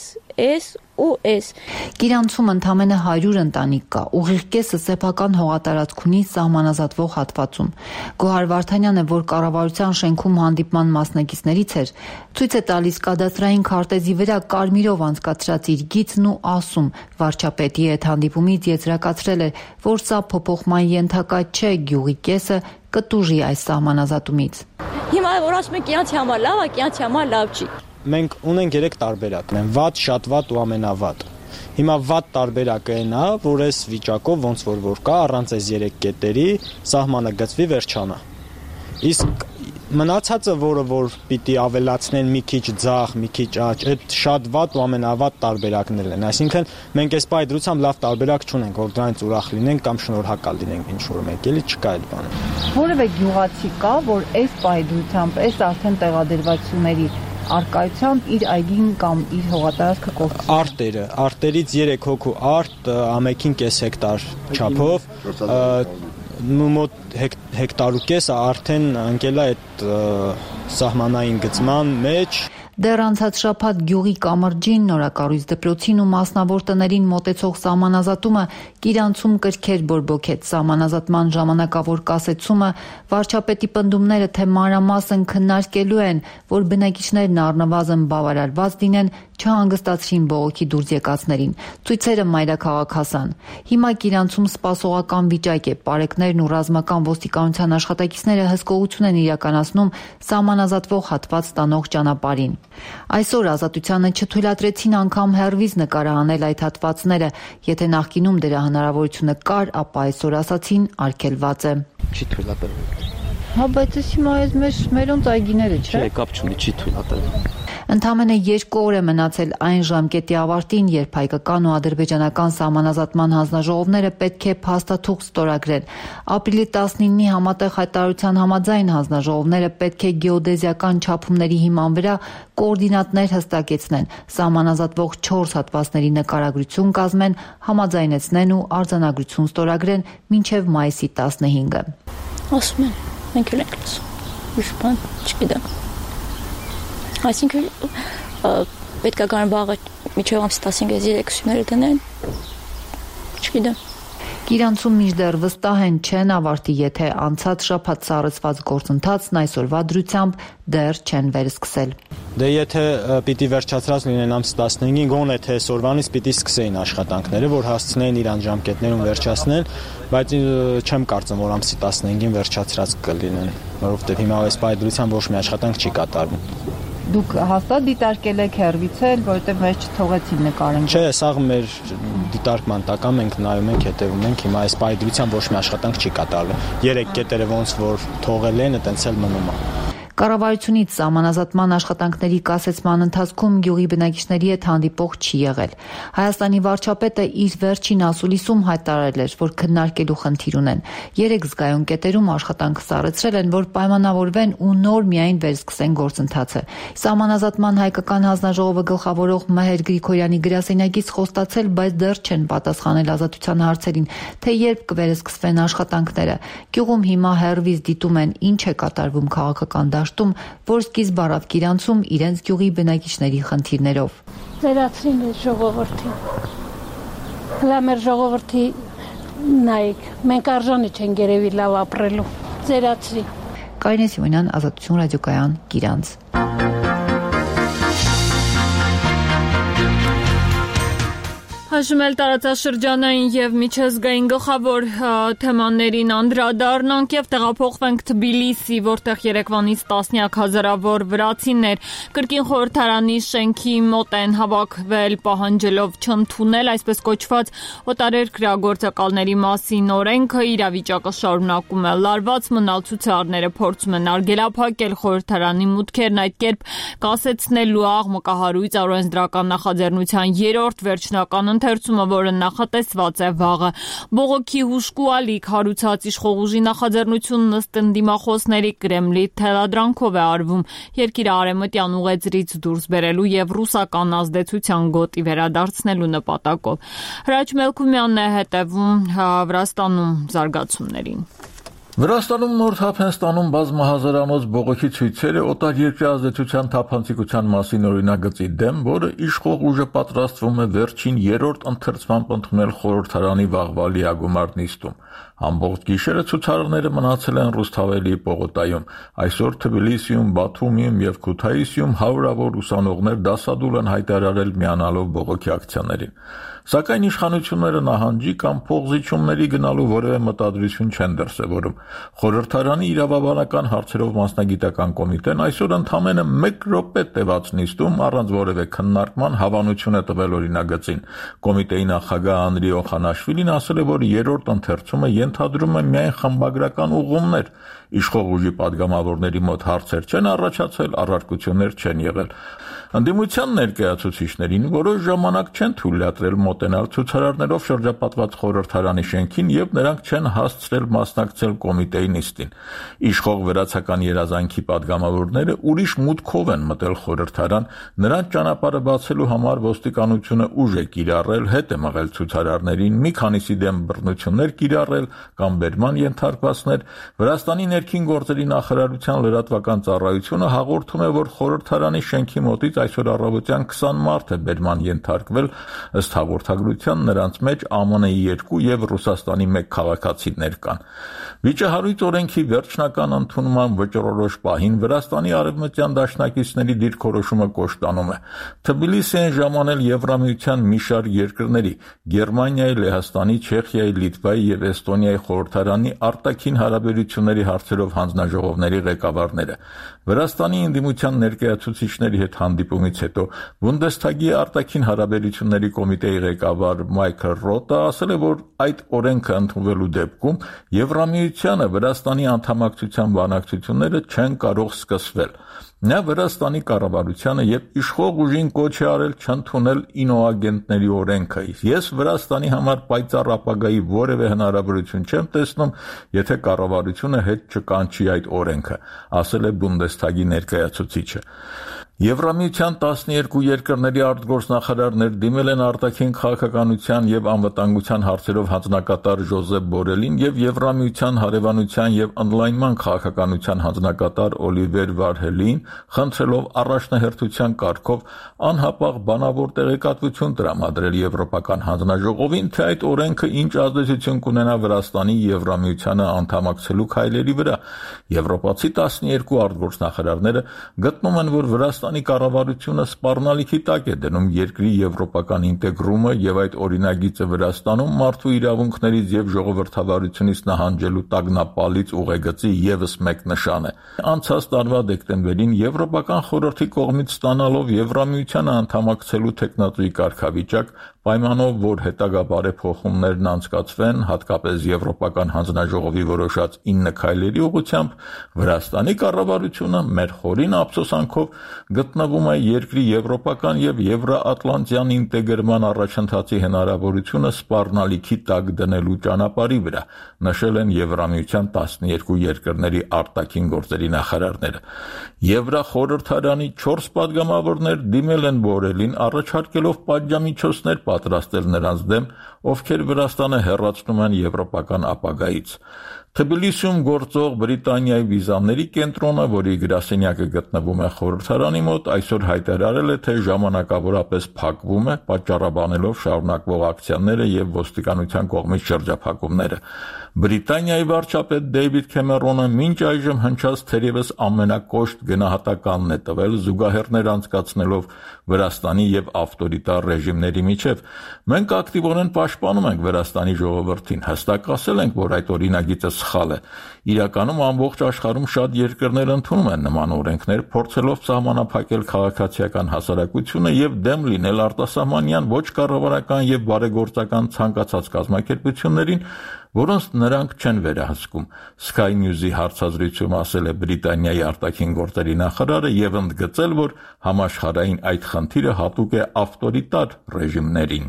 [SPEAKER 18] S ու S։
[SPEAKER 6] Կիրանցում ընդամենը 100 ընտանիք կա, ուղիղ կեսը սեփական հողատարածք ունի սահմանազատվող հատվածում։ Գոհար Վարդանյանը, որ կառավարության շենքում հանդիպման մասնակիցներից էր, ցույց է տալիս կադաստրային քարտեզի վրա կարմիրով անցկացրած իր գիծն ու ասում, վարչապետի հետ հանդիպումից եզրակացրել էր, որ սա փոփոխման ենթակա չէ, գյուղի կեսը կտուժի այս սահմանազատումից։
[SPEAKER 18] Հիմա որ ասում են կյանքի համար լավ է, կյանքի համար լավ չի։
[SPEAKER 19] Մենք ունենք 3 տարբերակներ՝ վատ, շատ վատ ու ամենավատ։ Հիմա վատ տարբերակը այն է, որ այս վիճակով ոնց որ կա, առանց այս 3 կետերի սահմանը գծվի վերջանա։ Իսկ մնացածը, որ պիտի ավելացնեն մի քիչ ձախ, մի քիչ աջ, այդ շատ վատ ու ամենավատ տարբերակներն են։ Այսինքն մենք այս պայդրությամբ լավ տարբերակ չունենք, որ դրանից ուրախ լինենք կամ շնորհակալ լինենք ինչ-որ մեկ, էլի չկա այդ բանը։
[SPEAKER 6] Որևէ գյուղացի կա, որ այս պայդրությամբ, այս արդեն տեղադրված սյուների արկայությամբ իր այգին կամ իր հողատարածքը կորցրել։
[SPEAKER 19] Արտերից 3 հոգու արտ, ամեքին կես հեկտար չափով, մոտ հեկտար ու կեսը արդեն ընկել է այդ սահմանային գծման մեջ։
[SPEAKER 15] Դեռ անցած շաբաթ գյուղի կամրջին, նորակառույց դպրոցին ու մասնավոր տներին մոտեցող սահմանազատումը Կիրանցում կրքեր բորբոքեց։ Սահմանազատման ժամանակավոր կասեցումը վարչապետի պնդումները, թե մանրամասն քննարկելու են, որ բնակիչներն առնվազն բավարարված լինեն, չհանգստացրին բողոքի դուրս եկածներին։ Ցույցերը մայրաքաղաք հասան։ Հիմա Կիրանցում սպասողական վիճակ է։ Պարեկներն ու ռազմական ոստիկանության աշխատակիցները հսկողություն են իրականացնում սահմանազատվող հատված ստանող ճանապարհին։ Այսօր Ազատությանը չթույլատրեցին անգամ հեռվից նկարահանել այդ հատվածները։ Եթե նախկինում դրա հնարավորությունը կար, ապա այսօր ասացին արգելված է։
[SPEAKER 19] Չի թույլատրվել։
[SPEAKER 6] Հա, բայց հիմա այս մերոնց այգիները, չէ՞։
[SPEAKER 19] Չէ, կապ չունի, չի թույլատրվել։
[SPEAKER 15] Ընդամենը 2 օր է մնացել այն ժամկետի ավարտին, երբ հայկական ու ադրբեջանական սահմանազատման հանձնաժողովները պետք է փաստաթուղթ ստորագրեն։ Ապրիլի 19-ի համատեղ հայտարարության համաձայն հանձնաժողովները պետք է գեոդեզիական չափումների հիման վրա կոորդինատներ հստակեցնեն, սահմանազատվող 4 հատվածների նկարագրություն կազմեն, համաձայնեցնեն ու արձանագրություն ստորագրեն մինչև մայիսի 15-ը։
[SPEAKER 18] Ասում են, մենք էլ ենք լսում։ Ուրիշ բան չգիտեմ։ Այսինքն պետք է գան վաղը միջև ամսի 15-ը երեքսյունները դնեն, չգիտեմ։
[SPEAKER 15] Կիրանցում մինչդեռ վստահ են չեն ավարտի, եթե անցած շաբաթ սառեցված գործընթացն այսօրվա դրությամբ դեռ չեն վերսկսել։
[SPEAKER 19] Դե եթե պիտի վերջացրած լինեն ամսի 15-ին, գոնե թե այսօրվանից պիտի սկսեին աշխատանքները, որ հասցնեն իրան ժամկետներում վերջացնեն, բայց չեմ կարծում, որ ամսի 15-ին վերջացրած կլինեն, որովհետև հիմա այս պայդրությամբ ոչ մի աշխատանք չի կատարվում։
[SPEAKER 6] Դուք հաստատ դիտարկել եք հեռվից էլ, որովհետև մեզ չթողեցին նկարենք։
[SPEAKER 19] Չէ, սա մեր դիտարկման տակ է, մենք նայում ենք, հետևում ենք, հիմա այս պայդրությամբ ոչ մի աշխատանք չի կատարվում։ 3 կետերը ոնց որ թողել են, այտենց էլ մնում է։
[SPEAKER 15] Կառավարությունից սահմանազատման աշխատանքների կասեցման ընթացքում գյուղի բնակիչների հետ հանդիպող չի եղել։ Հայաստանի վարչապետը իր վերջին ասուլիսում հայտարարել էր, որ քննարկելու խնդիր ունեն։ 3 զգայուն կետերում աշխատանքը սառեցրել են, որ պայմանավորվեն ու նոր միայն վերսկսեն գործընթացը։ Սահմանազատման հայկական հանձնաժողովը գլխավորող Մհեր Գրիգորյանի գրասենյակից խոստացել, բայց դեռ չեն պատասխանել Ազատության հարցերին, թե երբ կվերսկսվեն աշխատանքները։ Գյուղում հիմա հեռվից դիտում են, ինչ է կատարվում քաղաքական որ սկիզբ առավ Կիրանցում իրենց գյուղի բնակիչների խնդիրներով։
[SPEAKER 20] Ձերացրին է ժողովրդին։ Հլա մեր ժողովրդի նայեք, մենք արժանի չենք երևի լավ ապրելու։ Ձերացրին։
[SPEAKER 15] Կարինե Սիմոնյան, Ազատություն ռադիոկայան, Կիրանց։
[SPEAKER 1] Հաշում էլ տարածաշրջանային եւ միջազգային գլխավոր թեմաներին անդրադառնանք եւ տեղափոխվենք Թբիլիսի, որտեղ երեկվանից տասնյակ հազարավոր վրացիներ կրկին խորհրդարանի շենքի մոտ են հավաքվել, պահանջելով չընդունել այսպես կոչված օտարերկրյա գործակալների մասին օրենքը։ Իրավիճակը շարունակում է լարված մնալ, ցուցարարները փորձում են արգելափակել խորհրդարանի մուտքերն, այդ կերպ կասեցնելու աղմկահարույց առօրենսդրական նախաձեռնության 3-րդ վերջնական ընթերցումը, որը նախատեսված է վաղը։ Բողոքի հուժկու ալիք հարուցած իշխող ուժի նախաձեռնությունն ըստ ընդդիմախոսների Կրեմլի թելադրանքով է արվում երկիրը արևմտյան ուղեծրից դուրս բերելու եւ ռուսական ազդեցության գոտի վերադարձնելու նպատակով։ Հրաչ Մելքումյանն է հետևում Վրաստանում զարգացումներին։
[SPEAKER 21] Վրաստանում նոր թափ են ստանում բազմահազարանոց բողոքի ցույցերը օտարերկրյա ազդեցության թափանցիկության մասին օրինագծի դեմ, որը իշխող ուժը պատրաստվում է վերջին 3-րդ ընթերցմամբ ընդունել խորհրդարանի վաղվա լիագումար նիստում։ Ամբողջ գիշերը ցուցարարները մնացել են Ռուսթավելի պողոտայում։ Այսօր Թբիլիսիում, Բաթումիում եւ Քութայիսիում հարյուրավոր ուսանողներ դասադուլ են հայտարարել միանալով բողոքի ակցիաներին։ Սակայն իշխանությունները նահանջի կամ փողզիչումների գնալու որևէ մտադրություն չեն դրսևորում։ Խորհրդարանի իրավաբանական հարցերով մասնագիտական կոմիտեն այսօր ընդամենը 1 րոպե տևած նիստում առանց որևէ քննարկման հավանություն է տվել օրինագծին։ Կոմիտեի նախագահ Անդրի Օխանաշվիլին ասել է, որ 3-րդ ընթերցումը ենթադրում է միայն խմբագրական ուղղումներ։ Իշխող ուժի падգամավորների մոտ հարցեր չեն առաջացել, առարկություններ չեն եղել։ Ընդդիմության ներկայացուցիչներին որոշ ժամանակ չեն թույլատրել մոտենալ ցուցարարներով շրջապատված խորհրդարանի շենքին եւ նրանք չեն հասցրել մասնակցել կոմիտեի նիստին։ Իշխող վերացական երազանքի падգամավորները ուրիշ մուտքով են մտել խորհրդարան, նրանց ճանապարհը բացելու համար ոստիկանությունը ուժ է կիրառել, հետ է մղել ցուցարարներին, մի քանիսի դեմ բռնություններ կիրառել կամ բերման ենթարկվածներ։ Վրաստանի ներքին գործերի նախարարության լրատվական ծառայությունը հաղորդում է, որ խորհրդարանի շենքի մոտից այսօր առավոտյան 20 մարդ է բերման ենթարկվել, ըստ հաղորդագրության նրանց մեջ ԱՄՆ-ի 2 եւ Ռուսաստանի 1 քաղաքացիներ կան։ Վիճահարույց օրենքի վերջնական ընդունման վճռորոշ պահին Վրաստանի արևմտյան դաշնակիցների դիրքորոշումը կոշտանում է։ Թբիլիսի են ժամանել Եվրամիության մի շարք երկրների՝ Գերմանիայի, Լեհաստանի, Չեխիայի, Լիտվայի եւ Էստոնիայի խորհրդարանի արտաքին հարաբերությունների հարցերով հանձնաժողովների ղեկավարները։ Վրաստանի ընդդիմության ներկայացուցիչների հետ հանդիպումից հետո Բունդեսթագի արտաքին հարաբերությունների կոմիտեի ղեկավար Մայքլ Ռոտը ասել է, որ այդ օրենքը ընդունվելու դեպքում Եվրամիությանը Վրաստանի անդամակցության բանակցությունները չեն կարող սկսվել։ Նա Վրաստանի կառավարությանը եւ իշխող ուժին կոչ է արել չընդունել ինոագենտների օրենքը։ Ես Վրաստանի համար պայծառ ապագայի որևէ հնարավորություն չեմ տեսնում, եթե կառավարությունը հետ չկանչի այդ օրենքը, ասել է Բունդեսթագի ներկայացուցիչը։ Եվրամիության 12 երկրների արտգործնախարարներ դիմել են արտաքին քաղաքականության եւ անվտանգության հարցերով հանձնակատար Ժոզեփ Բորելին եւ Եվրամիության հարևանության եւ ընդլայնման քաղաքականության հանձնակատար Օլիվեր Վարհելին, խնդրելով առաջնահերթության կարգով անհապաղ բանավոր տեղեկատվություն տրամադրել Եվրոպական հանձնաժողովին, թե այդ օրենքը ինչ ազդեցություն կունենա Վրաստանի Եվրամիությանը անդամակցելու քայլերի վրա։ Եվրոպացի 12 արտգործնախարարները գտնում են, որ Վրաստանի կառավարությունը սպառնալիքի տակ է դնում երկրի եվրոպական ինտեգրումը եւ այդ օրինագիծը Վրաստանում մարդու իրավունքներից եւ ժողովրդավարությունից նահանջելու տագնապալից ուղեգծի եւս մեկ նշան է։ Անցած տարվա դեկտեմբերին Եվրոպական խորհրդի կողմից ստանալով Եվրամիությանը անդամակցելու տեխնատուի կարգավիճակ, պայմանով, որ հետագա բարեփոխումներն անցկացվեն, հատկապես Եվրոպական հանձնաժողովի որոշած 9 քայլերի ուղղությամբ, Վրաստանի կառավարությունը մեր խորին ափսոսանքով գտնվում է երկրի եվրոպական եւ եվրոատլանտյան ինտեգրման առաջընթացի հնարավորությունը սպառնալիքի տակ դնելու ճանապարհի վրա, նշել են Եվրամիության 12 երկրների արտաքին գործերի նախարարները։ Եվրախորհրդարանի 4 падգամավորներ դիմել են Բորելին, առաջարկելով պատժամիջոցներ պատրաստել նրանց դեմ, ովքեր Վրաստանը հեռացնում են եվրոպական ապագայից։ Թբիլիսիում գործող Բրիտանիայի վիզաների կենտրոնը, որի գրասենյակը գտնվում է խորհրդարանի մոտ, այսօր հայտարարել է, թե ժամանակավորապես փակվում է, պատճառաբանելով շարունակվող ակցիաները եւ ոստիկանության կողմից շրջափակումները։ Բրիտանիայի վարչապետ Դեյվիդ Քեմերոնը մինչ այժմ հնչած թերևս ամենակոշտ գնահատականն է տվել, զուգահեռներ անցկացնելով Վրաստանի եւ ավտորիտար ռեժիմների միջև։ Մենք ակտիվորեն պաշտպանում ենք Վրաստանի ժողովրդին, հստակ ասել ենք, որ այդ օրինագիծը սխալ է։ Իրականում ամբողջ աշխարհում շատ երկրներ ընդունում են նման օրենքներ, փորձելով սահմանափակել քաղաքացիական հասարակությունը եւ դեմ լինել արտասահմանյան ոչ կառավարական եւ բարեգործական ցանկացած կազմակերպություններին, որոնց նրանք չեն վերահսկում։ Sky News-ի հարցազրույցում ասել է Բրիտանիայի արտաքին գործերի նախարարը եւ ընդգծել, որ համաշխարհային այդ խնդիրը հատուկ է ավտորիտար ռեժիմներին։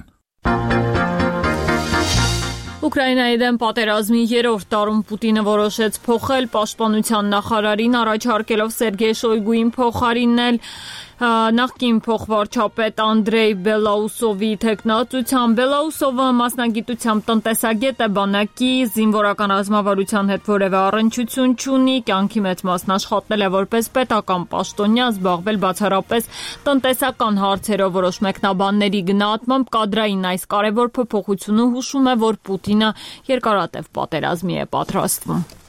[SPEAKER 1] Ուկրաինայի դեմ պատերազմի 3-րդ տարում Պուտինը որոշեց փոխել պաշտպանության նախարարին, առաջարկելով Սերգեյ Շոյգուին փոխարինել նախկին փոխվարչապետ Անդրեյ Բելաուսովի թեկնածությամբ։ Բելաուսովը մասնագիտությամբ տնտեսագետ է, բանակի զինվորական ռազմավարության հետ որևէ առնչություն չունի, կյանքի մեծ մասն աշխատել է որպես պետական պաշտոնյա, զբաղվել բացառապես տնտեսական հարցերով։ Որոշ մեկնաբանների գնահատմամբ կադրային այս կարևոր փոփոխությունը հուշում է, որ Պուտինը երկարատև պատերազմի է պատրաստվում։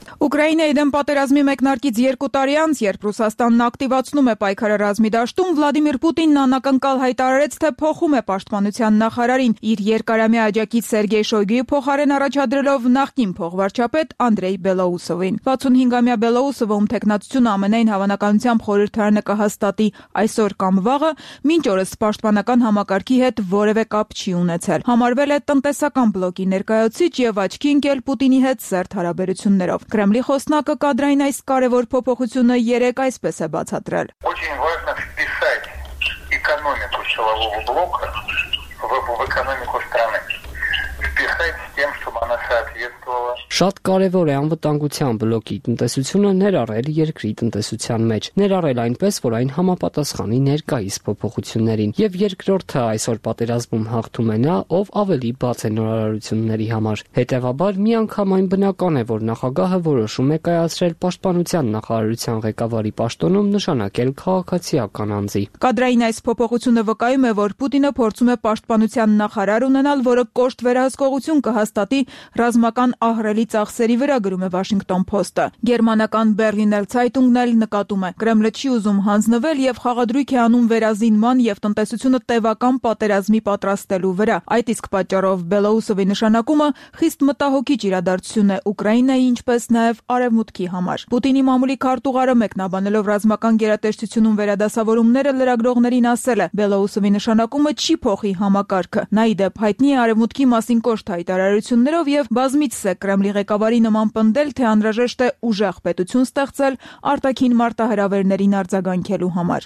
[SPEAKER 2] Ուկրաինայի դեմ պատերազմի մեկնարկից 2 տարի անց, երբ Ռուսաստանն ակտիվացնում է պայքարը ռազմի դաշտում, Վլադիմիր Պուտինն անակնկալ հայտարարեց, թե փոխում է պաշտպանության նախարարին, իր երկարամյա աջակից Սերգեյ Շոյգուի փոխարեն առաջադրելով նախկին փոխվարչապետ Անդրեյ Բելոուսովին։ 65-ամյա Բելոուսովը, ում թեկնածությունը ամենայն հավանականությամբ խորհրդարանը կհաստատի այսօր կամ վաղը, մինչ օրս պաշտպանական համակարգի հետ որևէ կապ չի ունեցել։ Համարվել է տնտեսական բլոկի ներկայացուցիչ եւ աչքի ընկել Պուտինի հետ սերտ հարաբերություններով։ Կրեմլի խոսնակը կադրային այս կարևոր փոփոխությունը երեկ այսպես է բացատրել։
[SPEAKER 13] Очень важно вписать экономику силового блока в экономику страны. Вписать с тем, чтобы она соответствовала.
[SPEAKER 22] Շատ կարևոր է անվտանգության բլոկի տնտեսությունը ներառել երկրի տնտեսության մեջ, ներառել այնպես, որ այն համապատասխանի ներկայիս փոփոխություններին, եւ երկրորդը այսօր պատերազմում հաղթում է նա, ով ավելի բաց է նորարարությունների համար։ Հետևաբար միանգամայն բնական է, որ նախագահը որոշում է կայացրել պաշտպանության նախարարության ղեկավարի պաշտոնում նշանակել քաղաքացիական անձի։
[SPEAKER 2] Կադրային այս փոփոխությունը վկայում է, որ Պուտինը փորձում է պաշտպանության նախարար ունենալ, որը կոշտ վերահսկողություն կհաստատի ռազմական ահռելի ծախսերի վրա, գրում է Washington Post-ը։ Գերմանական Berliner Zeitung-ն էլ նկատում է. Կրեմլը չի ուզում հանձնվել եւ խաղադրույք է անում վերազինման եւ տնտեսությունը տևական պատերազմի պատրաստելու վրա։ Այդ իսկ պատճառով Բելոուսովի նշանակումը խիստ մտահոգիչ իրադարձություն է Ուկրաինայի, ինչպես նաեւ Արևմուտքի համար։ Պուտինի մամուլի քարտուղարը մեկնաբանելով ռազմական գերատեսչությունում վերադասավորումները լրագրողներին ասել է. Բելոուսովի նշանակումը չի փոխի համակարգը։ Նա ի դեպ հայտնի է Արևմուտքի մասին կոշտ հայտարարություններով եւ բազմիցս է Կրեմլի ղեկավարի նման պնդել, թե անհրաժեշտ է ուժեղ պետություն ստեղծել արտաքին մարտահրավերներին արձագանքելու համար։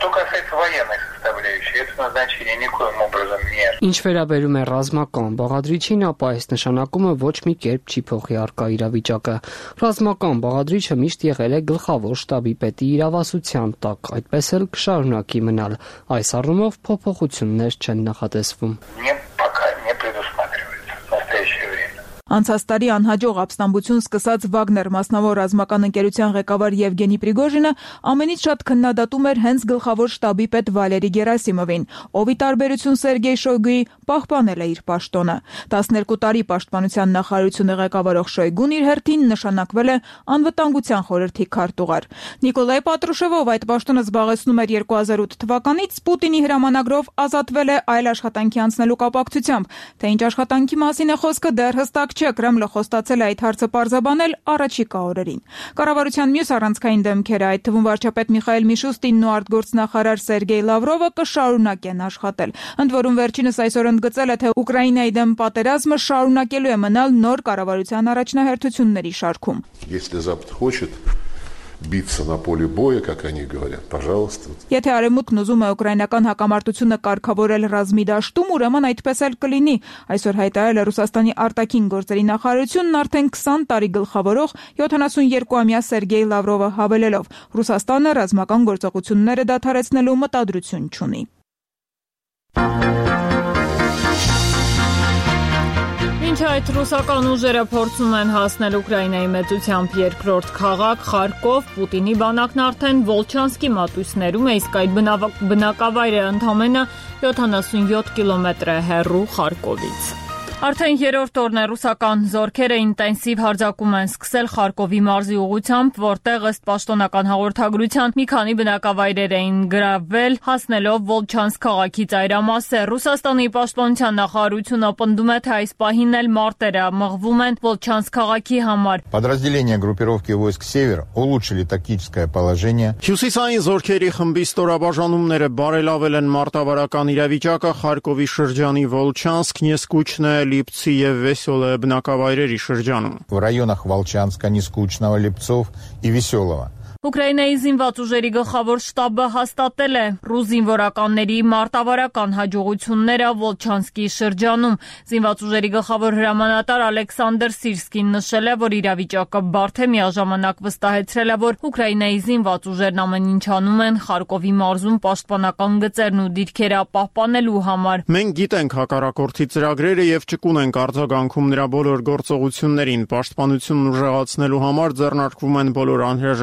[SPEAKER 22] Ինչ վերաբերում է ռազմական բաղադրիչին, ապա այս նշանակումը ոչ մի կերպ չի փոխի առկա իրավիճակը։ Ռազմական բաղադրիչը միշտ եղել է գլխավոր շտաբի պետի իրավասության տակ, այդպես էլ կշարունակի մնալ։ Այս առումով փոփոխություններ չեն նախատեսվում։
[SPEAKER 2] Անցած տարի անհաջող ապստամբություն սկսած Վագներ մասնավոր ռազմական ընկերության ղեկավար Եվգենի Պրիգոժինը ամենից շատ քննադատում էր հենց գլխավոր շտաբի պետ Վալերի Գերասիմովին, ով ի տարբերություն Սերգեյ Շոյգուի պահպանել է իր պաշտոնը։ 12 տարի պաշտպանության նախարարությունը ղեկավարող Շոյգուն իր հերթին նշանակվել է անվտանգության խորհրդի քարտուղար։ Նիկոլայ Պատրուշևով այդ պաշտոնը զբաղեցնում էր 2008 թվականից, Պուտինի հրամանագրով ազատվել է այլ աշխատանքի անցնելու կապակցությամբ, թե ինչ աշխատանքի մասին է խոսքը դեռ հստակ չէ, Կրեմլը խոստացել է այդ հարցը պարզաբանել առաջիկա օրերին։ Կառավարության մյուս առանցքային դեմքերը, այդ թվում վարչապետ Միխայել Միշուստինն ու արտգործնախարար Սերգեյ Լավրովը կշարունակեն աշխատել։ Ընդ որում վերջինս այսօր ընդգծել է, թե Ուկրաինայի դեմ պատերազմը շարունակելու է մնալ նոր կառավարության առաջնահերթությունների շարքում։
[SPEAKER 23] Биться на поле боя, как они говорят, пожалуйста.
[SPEAKER 2] Եթե Արևմուտքն ուզում է ուկրաինական հակամարտությունը կարգավորել ռազմի դաշտում, ուրեմն այդպես էլ կլինի։ Այսօր հայտարարել է Ռուսաստանի արտաքին գործերի նախարարությունն արդեն 20 տարի գլխավորող 72-ամյա Սերգեյ Լավրովը հավելելով. Ռուսաստանը ռազմական գործողությունները դադարեցնելու մտադրություն չունի։
[SPEAKER 1] Մինչ այդ ռուսական ուժերը փորձում են հասնել Ուկրաինայի մեծությամբ երկրորդ քաղաք Խարկով, Պուտինի բանակն արդեն Վոլչանսկի մատույցներում է, իսկ այդ բնակավայրը ընդամենը 77 կիլոմետր է հեռու Խարկովից։ Արդեն երրորդ օրն է ռուսական զորքերը ինտենսիվ հարձակում են սկսել Խարկովի մարզի ուղղությամբ, որտեղ ըստ պաշտոնական հաղորդագրության մի քանի բնակավայրեր էին գրավվել, հասնելով Վոլչանսկ քաղաքի ծայրամասը։ Ռուսաստանի պաշտպանության նախարարությունը պնդում է, թե այս պահին էլ մարտերը մղվում են Վոլչանսկ քաղաքի համար։
[SPEAKER 24] Подразделения группировки войск Север улучшили тактическое положение.
[SPEAKER 19] Հյուսիսային զորքերի խմբի ստորաբաժանումները բարելավել են մարտավարական իրավիճակը Խարկովի շրջանի Վոլչանսկ, Նեսկուչնը, Լիպցի եւ Վեսյոլը բնակավայրերի շրջանում։
[SPEAKER 24] В районах Волчанска, Нескучного, Липцов и Веселого.
[SPEAKER 1] Ուկրաինայի զինված ուժերի գլխավոր շտաբը հաստատել է ռուս զինվորականների մարտավարական հաջողությունները Վոլչանսկի շրջանում։ Զինված ուժերի գլխավոր հրամանատար Ալեքսանդր Սիրսկին նշել է, որ իրավիճակը բարդ է, միաժամանակ վստահեցրել է, որ Ուկրաինայի զինված ուժերն ամեն ինչ անում են Խարկովի մարզում պաշտպանական գծերն ու դիրքերը պահպանելու համար։
[SPEAKER 19] Մենք գիտենք հակառակորդի ծրագրերը եւ չկունենք արձագանքում նրա բոլոր գործողություններին։ Պաշտպանությունն ուժեղացնելու համար ձեռնարկվում են բոլոր անհրաժեշտ միջոցները։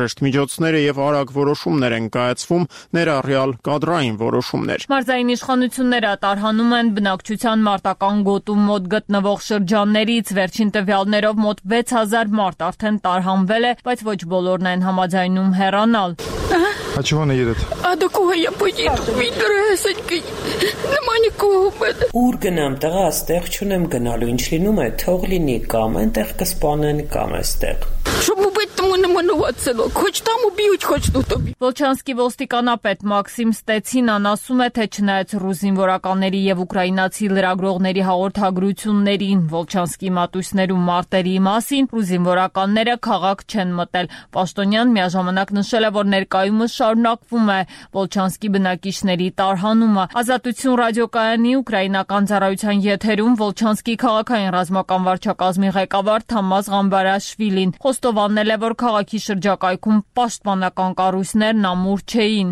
[SPEAKER 4] միջոցները եւ արագ որոշումներ են կայացվում, ներառյալ կադրային որոշումներ։
[SPEAKER 1] Մարզային իշխանությունները տարհանում են բնակչության մարտական գոտու մոտ գտնվող շրջաններից, վերջին տվյալներով մոտ 6000 մարդ արդեն տարհանվել է, բայց ոչ բոլորն են համաձայնում հեռանալ։
[SPEAKER 5] А чего она едет?
[SPEAKER 7] А до кого я поеду? Мидресенький. Նման կողմ է։
[SPEAKER 8] Ուր գնամ, տղա, այստեղ չունեմ գնալու, ինչ լինում է, թող լինի կամ այնտեղ կսպանեն կամ այստեղ։
[SPEAKER 7] Чтобы поэтому намануваться, хоть там убьют, хоть тут убьют։
[SPEAKER 1] Վոլչանսկի ոստիկանապետ Մաքսիմ Ստեցինան ասում է, թե չնայած ռուս զինվորականների եւ ուկրաինացի լրագրողների հաղորդագրություններին Վոլչանսկի մատույցներում մարտերի մասին, ռուս զինվորականները քաղաք չեն մտել։ Պաշտոնյան միաժամանակ նշել է, որ ներկայումս շարունակվում է Վոլչանսկի բնակիչների տարհանումը։ Ազատություն ռադիոկայանի ուկրաինական ծառայության եթերում Վոլչանսկի քաղաքային ռազմական վարչակազմի ղեկավար Թամազ Ղամբարաշվիլին խոստովանել է, որ քաղաքի շրջակայքում պաշտպանական կառույցներն ամուր չէին։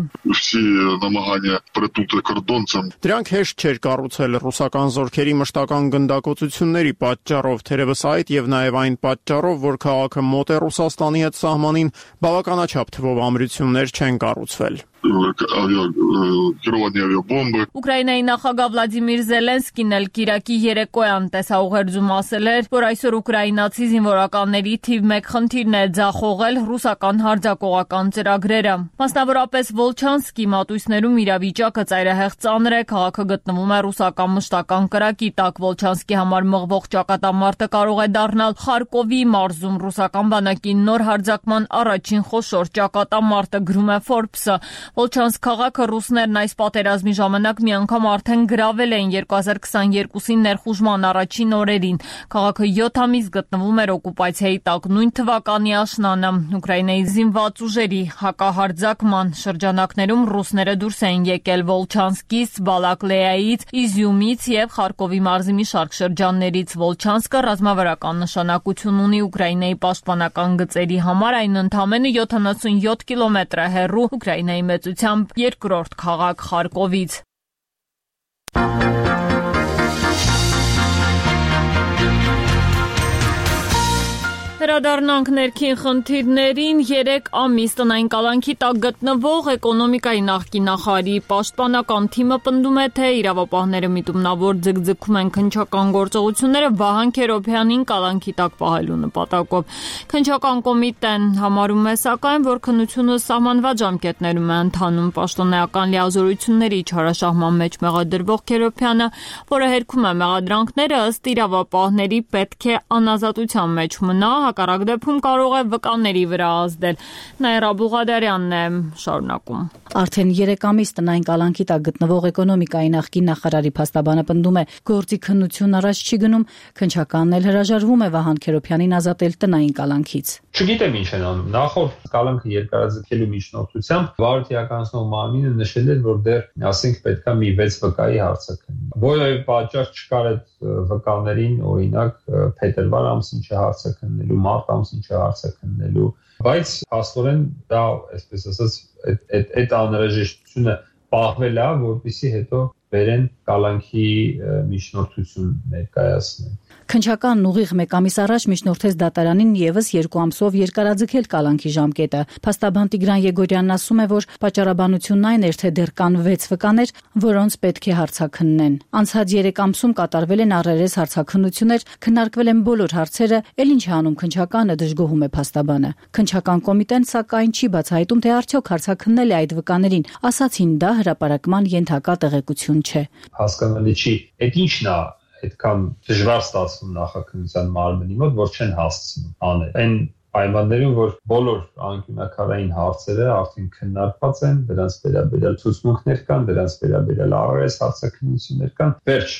[SPEAKER 4] Դրանք հեշտ չէր կառուցել ռուսական զորքերի մշտական գնդակոծությունների պատճառով, թերևս այդ եւ նաեւ այն պատճառով, որ քաղաքը մոտ է Ռուսաստանի հետ սահմանին, բավականաչափ թվով ամրություններ չեն կառուցվել։
[SPEAKER 1] Ուկրաինայի նախագահ Վլադիմիր Զելենսկին էլ Կիրակի երեկոյան տեսաուղերձում ասել էր, որ այսօր ուկրաինացի զինվորականների թիվ 1 խնդիրն է ձախողել ռուսական հարձակողական ծրագրերը։ Մասնավորապես Վոլչանսկի մատույցներում իրավիճակը ծայրահեղ ծանր է, քաղաքը գտնվում է ռուսական մշտական կրակի տակ։ Վոլչանսկի համար մղվող ճակատամարտը կարող է դառնալ Խարկովի մարզում ռուսական բանակի նոր հարձակման առաջին խոշոր ճակատամարտը, գրում է Forbes-ը։ Վոլչանսկ քաղաքը ռուսներն այս պատերազմի ժամանակ մի անգամ արդեն գրավել էին 2022-ի ներխուժման առաջին օրերին։ Քաղաքը 7 ամիս գտնվում էր օկուպացիայի տակ, նույն թվականի աշնանը Ուկրաինայի զինված ուժերի հակահարձակման շրջանակներում ռուսները դուրս էին եկել Վոլչանսկից, Բալակլեայից, Իզյումից եւ Խարկովի մարզի մի շարք շրջաններից։ Վոլչանսկը ռազմավարական նշանակություն ունի Ուկրաինայի պաշտպանական գծերի համար, այն ընդամենը 77 կիլոմետր է հեռու Ուկրաինայի մեծությամբ երկրորդ քաղաք Խարկովից։ Վերադառնանք ներքին խնդիրներին։ 3 ամիս տնային կալանքի տակ գտնվող էկոնոմիկայի նախկին նախարարի պաշտպանական թիմը պնդում է, թե իրավապահները միտումնավոր ձգձգում են քննչական գործողությունները Վահան Քերոբյանին կալանքի տակ պահելու նպատակով։ Քննչական կոմիտեն համարում է սակայն, որ քննությունը սահմանված ժամկետներում է ընթանում։ Պաշտոնեական լիազորությունների չարաշահման մեջ մեղադրվող Քերոբյանը, որը հերքում է մեղադրանքները, ըստ իրավապահների պետք է անազատության մեջ մնա, հակառակ դեպքում կարող է վկաների վրա ազդել։ Նաիրա Բուղադարյանն է շարունակում։
[SPEAKER 6] Արդեն 3 ամիս տնային կալանքի տակ գտնվող էկոնոմիկայի նախկին նախարարի փաստաբանը պնդում է, գործի քննություն առաջ չի գնում, քննչականն էլ հրաժարվում է Վահան Քերոբյանին ազատել տնային կալանքից։
[SPEAKER 25] Չգիտեմ ինչ են անում։ Նախորդ կալանքը երկարաձգելու միջնորդությամբ վարորդիականացնող մարմինը նշել էր, որ դեռ, ասենք, պետքա մի 6 վկայի հարցակնի։ Որևէ պատճառ չկար այդ վկաներին, օրինակ, փետրվար ամսին չհարցակնելու, մարտ ամսին չհարցակնելու, բայց աստորեն դա, այսպես ասած, այդ անհրաժեշտությունը պահվել է, որպեսզի հետո բերեն կալանքի միջնորդություն ներկայացնեն։
[SPEAKER 6] Քննչականն ուղիղ 1 ամիս առաջ միջնորդեց դատարանին եւս 2 ամսով երկարաձգել կալանքի ժամկետը։ Փաստաբան Տիգրան Եգորյանն ասում է, որ պատճառաբանությունն այն էր, թե դեռ կան 6 վկաներ, որոնց պետք է հարցաքննեն։ Անցած 3 ամսում կատարվել են առերես հարցաքննություններ, քննարկվել են բոլոր հարցերը, ել ինչ է անում քննչականը, դժգոհում է փաստաբանը։ Քննչական կոմիտեն սակայն չի բացահայտում, թե արդյոք հարցաքննել է այդ վկաներին, ասացին դա հրապարակման ենթակա տեղեկություն չէ։
[SPEAKER 25] Հասկանալի չի, այդ ինչն է այդքան դժվար ստացվում նախաքննության մարմնի մոտ, որ չեն հասցնում անել։ Այն պայմաններում, որ բոլոր անկյունաքարային հարցերը արդեն քննարկված են, դրանց վերաբերյալ ցուցմունքներ կան, դրանց վերաբերյալ առերես հարցաքննություններ կան, վերջ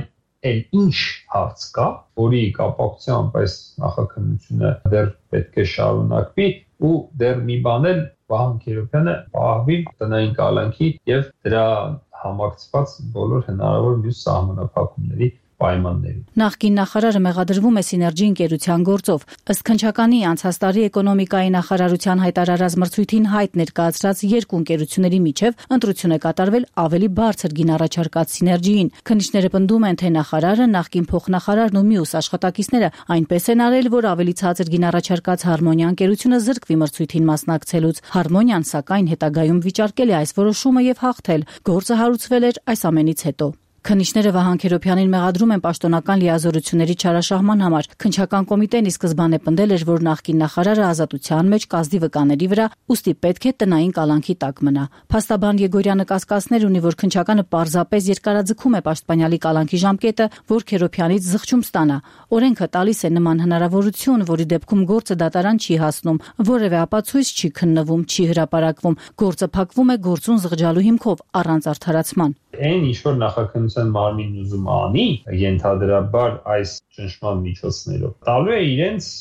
[SPEAKER 25] այլ ինչ հարց կա, որի կապակցությամբ այս նախաքննությունը դեռ պետք է շարունակվի ու դեռ մի բան էլ Վահան Քերոբյանը պահվի տնային կալանքի եւ դրա համակցված բոլոր հնարավոր մյուս սահմանափակումների պայմաններում։
[SPEAKER 6] Նախկին նախարարը մեղադրվում է Սիներգի ընկերության գործով։ Ըստ քննչականի անցած տարի էկոնոմիկայի նախարարության հայտարարած մրցույթին հայտ ներկայացրած երկու ընկերությունների միջև ընտրություն է կատարվել ավելի բարձր գին առաջարկած Սիներգիին։ Քննիչները պնդում են, թե նախարարը, նախկին փոխնախարարն ու մյուս աշխատակիցները այնպես են արել, որ ավելի ցածր գին առաջարկած Հարմոնիա ընկերությունը զրկվի մրցույթին մասնակցելուց։ Հարմոնիան, սակայն, հետագայում վիճարկել է այս որոշումը եւ հաղթել։ Գործը հարուցվել էր այս ամենից հետո։ Քննիչները Վահան Քերոփյանին մեղադրում են պաշտոնական լիազորությունների չարաշահման համար։ Քննչական կոմիտեն ի սկզբանե պնդել էր, որ նախկին նախարարը ազատության մեջ կազդի վկաների վրա, ուստի պետք է տնային կալանքի տակ մնա։ Փաստաբան Եգորյանը կասկածներ ունի, որ քննչականը պարզապես երկարաձգում է պաշտպանյալի կալանքի ժամկետը, որ Քերոփյանից զղջում ստանա։ Օրենքը տալիս է նման հնարավորություն, որի դեպքում գործը դատարան չի հասնում, որևէ ապացույց չի քննվում, չի հրապարակվում, գործը փակվում է գործուն զղջալու հիմքով առանց արդարացման։
[SPEAKER 25] Այն ինչ որ նախաքննության մարմինն ուզում անի, ենթադրաբար այս ճնշման միջոցներով տալու է իրենց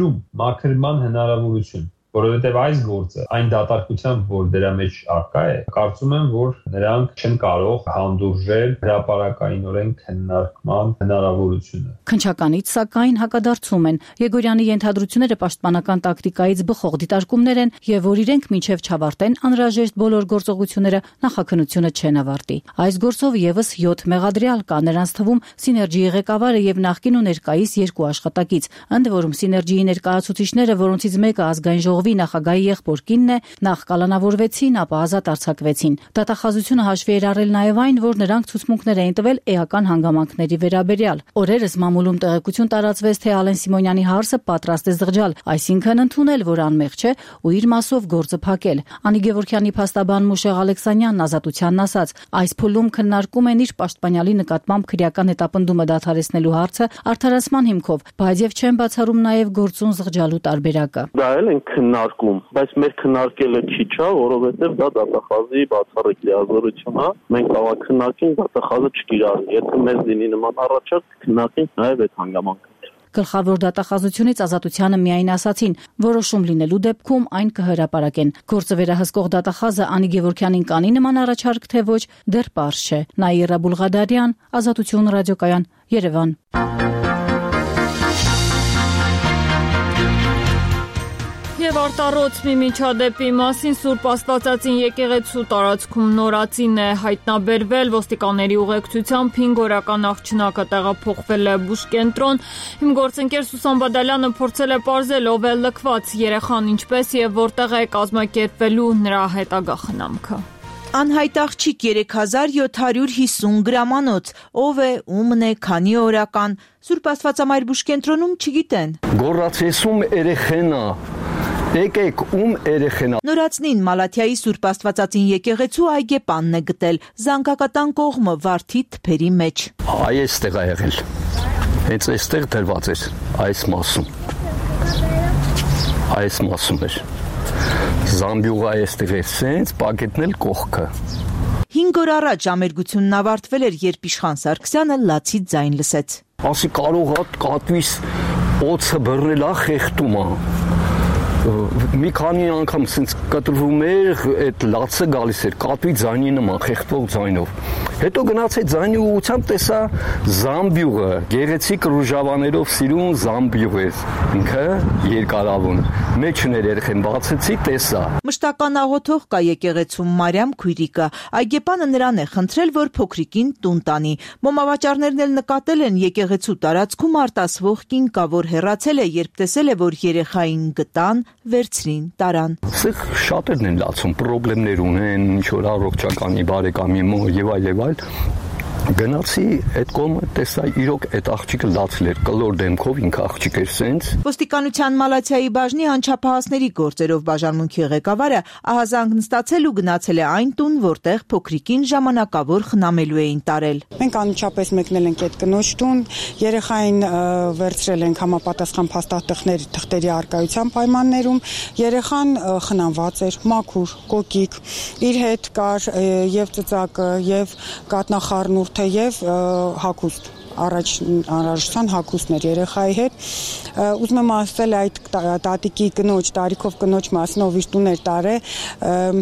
[SPEAKER 25] մաքրման հնարավորություն, որովհետև այս գործը այն դատարկությամբ, որ դրա մեջ առկա է, կարծում եմ, որ նրանք չեն կարող հանդուրժել հրապարակայինորեն քննարկման հնարավորությունը։
[SPEAKER 6] Քննչականից, սակայն, հակադարձում են։ Եգորյանի ենթադրությունները պաշտպանական տակտիկայից բխող դիտարկումներ են, եւ որ իրենք մինչև չավարտեն անհրաժեշտ բոլոր գործողությունները, նախաքննությունը չեն ավարտի։ Այս գործով եւս 7 մեղադրյալ կա, նրանց թվում Սիներգիի ղեկավարը եւ նախկին ու ներկայիս երկու աշխատակից։ Ընդ որում Սիներգիի ներկայացուցիչները, որոնցից մեկը ազգային ժողովի նախագահի եղբոր կինն է, նախ կալանավորվեցին, ապա ազատ արձակվեցին։ Դատախազությունը հաշվի էր առել նաև այն, որ նրանք ցուցմունքներ էին տվել էական հանգամանքների վերաբերյալ։ Օրերս մամուլում տեղեկություն տարածվեց, թե Ալեն Սիմոնյանի հարսը պատրաստ է զղջալ, այսինքն ընդունել, որ անմեղ չէ ու իր մասով գործը փակել։ Անի Գևորգյանի փաստաբան Մուշեղ Ալեքսանյանն Ազատությանն ասաց, այս փուլում քննարկում են իր պաշտպանյալի նկատմամբ քրեական հետապնդումը դադարեցնելու հարցը արդարացման հիմքով, բայց եւ չեն բացառում նաև գործուն զղջալու տարբերակը։
[SPEAKER 9] Դա էլ են քննարկում, բայց մեր քննարկելը չի չա, որովհետև դա դատախազի բացառիկ լիազորություն է։ Մենք կարող ենք քննարկենք, դատախազը չկիրառի։ Եթե մեզ լինի նման առաջարկ, քննարկենք նաև այդ հանգամանքը։
[SPEAKER 6] Գլխավոր դատախազությունից Ազատությանը միայն ասացին, որոշում լինելու դեպքում այն կհրապարակեն։ Գործը վերահսկող դատախազը Անի Գևորգյանին կանի նման առաջարկ, թե ոչ, դեռ պարզ չէ։ Նաիրա Բուլղադարյան, Ազատություն ռադիոկայան, Երևան։
[SPEAKER 1] Եվ արտառոց մի միջադեպի մասին Սուրբ Աստվածածին եկեղեցու տարածքում նորածին է հայտնաբերվել, ոստիկանների ուղեկցությամբ 5 օրական աղջնակը տեղափոխվել է բուժկենտրոն։ Իմ գործընկեր Սուսան Բադալյանը փորձել է պարզել ով է լքված երեխան ինչպես եւ որտեղ է կազմակերպվելու նրա հետագա խնամքը։
[SPEAKER 2] Անհայտ աղջիկ 3750 գրամանոց, ով է, ումն է, քանի օրական, Սուրբ Աստվածամայր բուժկենտրոնում չգիտեն։
[SPEAKER 10] Գոռացեսում երեխենա, եկեք ում երեխենա։
[SPEAKER 2] Նորածնին Մալաթիայի Սուրբ Աստվածածին եկեղեցու այգեպանն է գտել, զանգակատան կողմը վարդի թփերի մեջ։
[SPEAKER 10] Այստեղ է եղել, հենց այստեղ դրված էր, այս մասում էր։ Զամբյուղը այստեղ էր սենց, պակետն էլ կողքը։
[SPEAKER 2] 5 օր առաջ ամերգությունն ավարտվել էր, երբ Իշխան Սարգսյանը լացի ձայն լսեց։
[SPEAKER 10] Ասի կարող է կատվիս օծը բռնել է խեղտում է։ Մի քանի անգամ սենց կտրվում էր, այդ լացը գալիս էր կատվի ձայնի նման, խեղտվող ձայնով։ Հետո գնացի ձայնի ուղղությամբ տեսա զամբյուղը, գեղեցիկ ռուժավաներով սիրուն զամբյուղ էր, ինքը երկարավուն, մեջն էր երեխեն բացեցի, տեսա։
[SPEAKER 2] Մշտական աղոթող կա եկեղեցում Մարիամ Քույրիկը, այգեպանը նրան է խնդրել, որ փոքրիկին տուն տանի։ Մոմավաճառներն էլ նկատել են եկեղեցու տարածքում արտասվող կին կա, որ հեռացել է, երբ տեսել է, որ երեխային գտան, վերցրին, տարան։
[SPEAKER 10] Սեղ շատերն են լացում, պրոբլեմներ ունեն, ինչ-որ առողջականի բարեկամի մոտ եւ այլ։ Գնացի այդ կողմը տեսա իրոք այդ աղջիկը լացել էր կլոր դեմքով, ինքը աղջիկ էր սենց։
[SPEAKER 2] Ոստիկանության Մալաթիայի բաժնի անչափահասների գործերով բաժանմունքի ղեկավարը ահազանգ նստացել ու գնացել է այն տուն, որտեղ փոքրիկին ժամանակավոր խնամելու էին տարել։
[SPEAKER 11] Մենք անմիջապես մեկնել ենք այդ կնոջ տուն, երեխային վերցրել ենք համապատասխան փաստաթղթերի առկայության պայմաններում, երեխան խնամված էր, մաքուր, կոկիկ, իր հետ կար եւ ծծակը, եւ կատնախառնուրդ եւ հագուստ, անհրաժեշտության հագուստն էր երեխայի հետ։ Ուզում եմ ասել այդ տատիկի կնոջ, տարիքով կնոջ մասին, ով իր տուն էր տարել,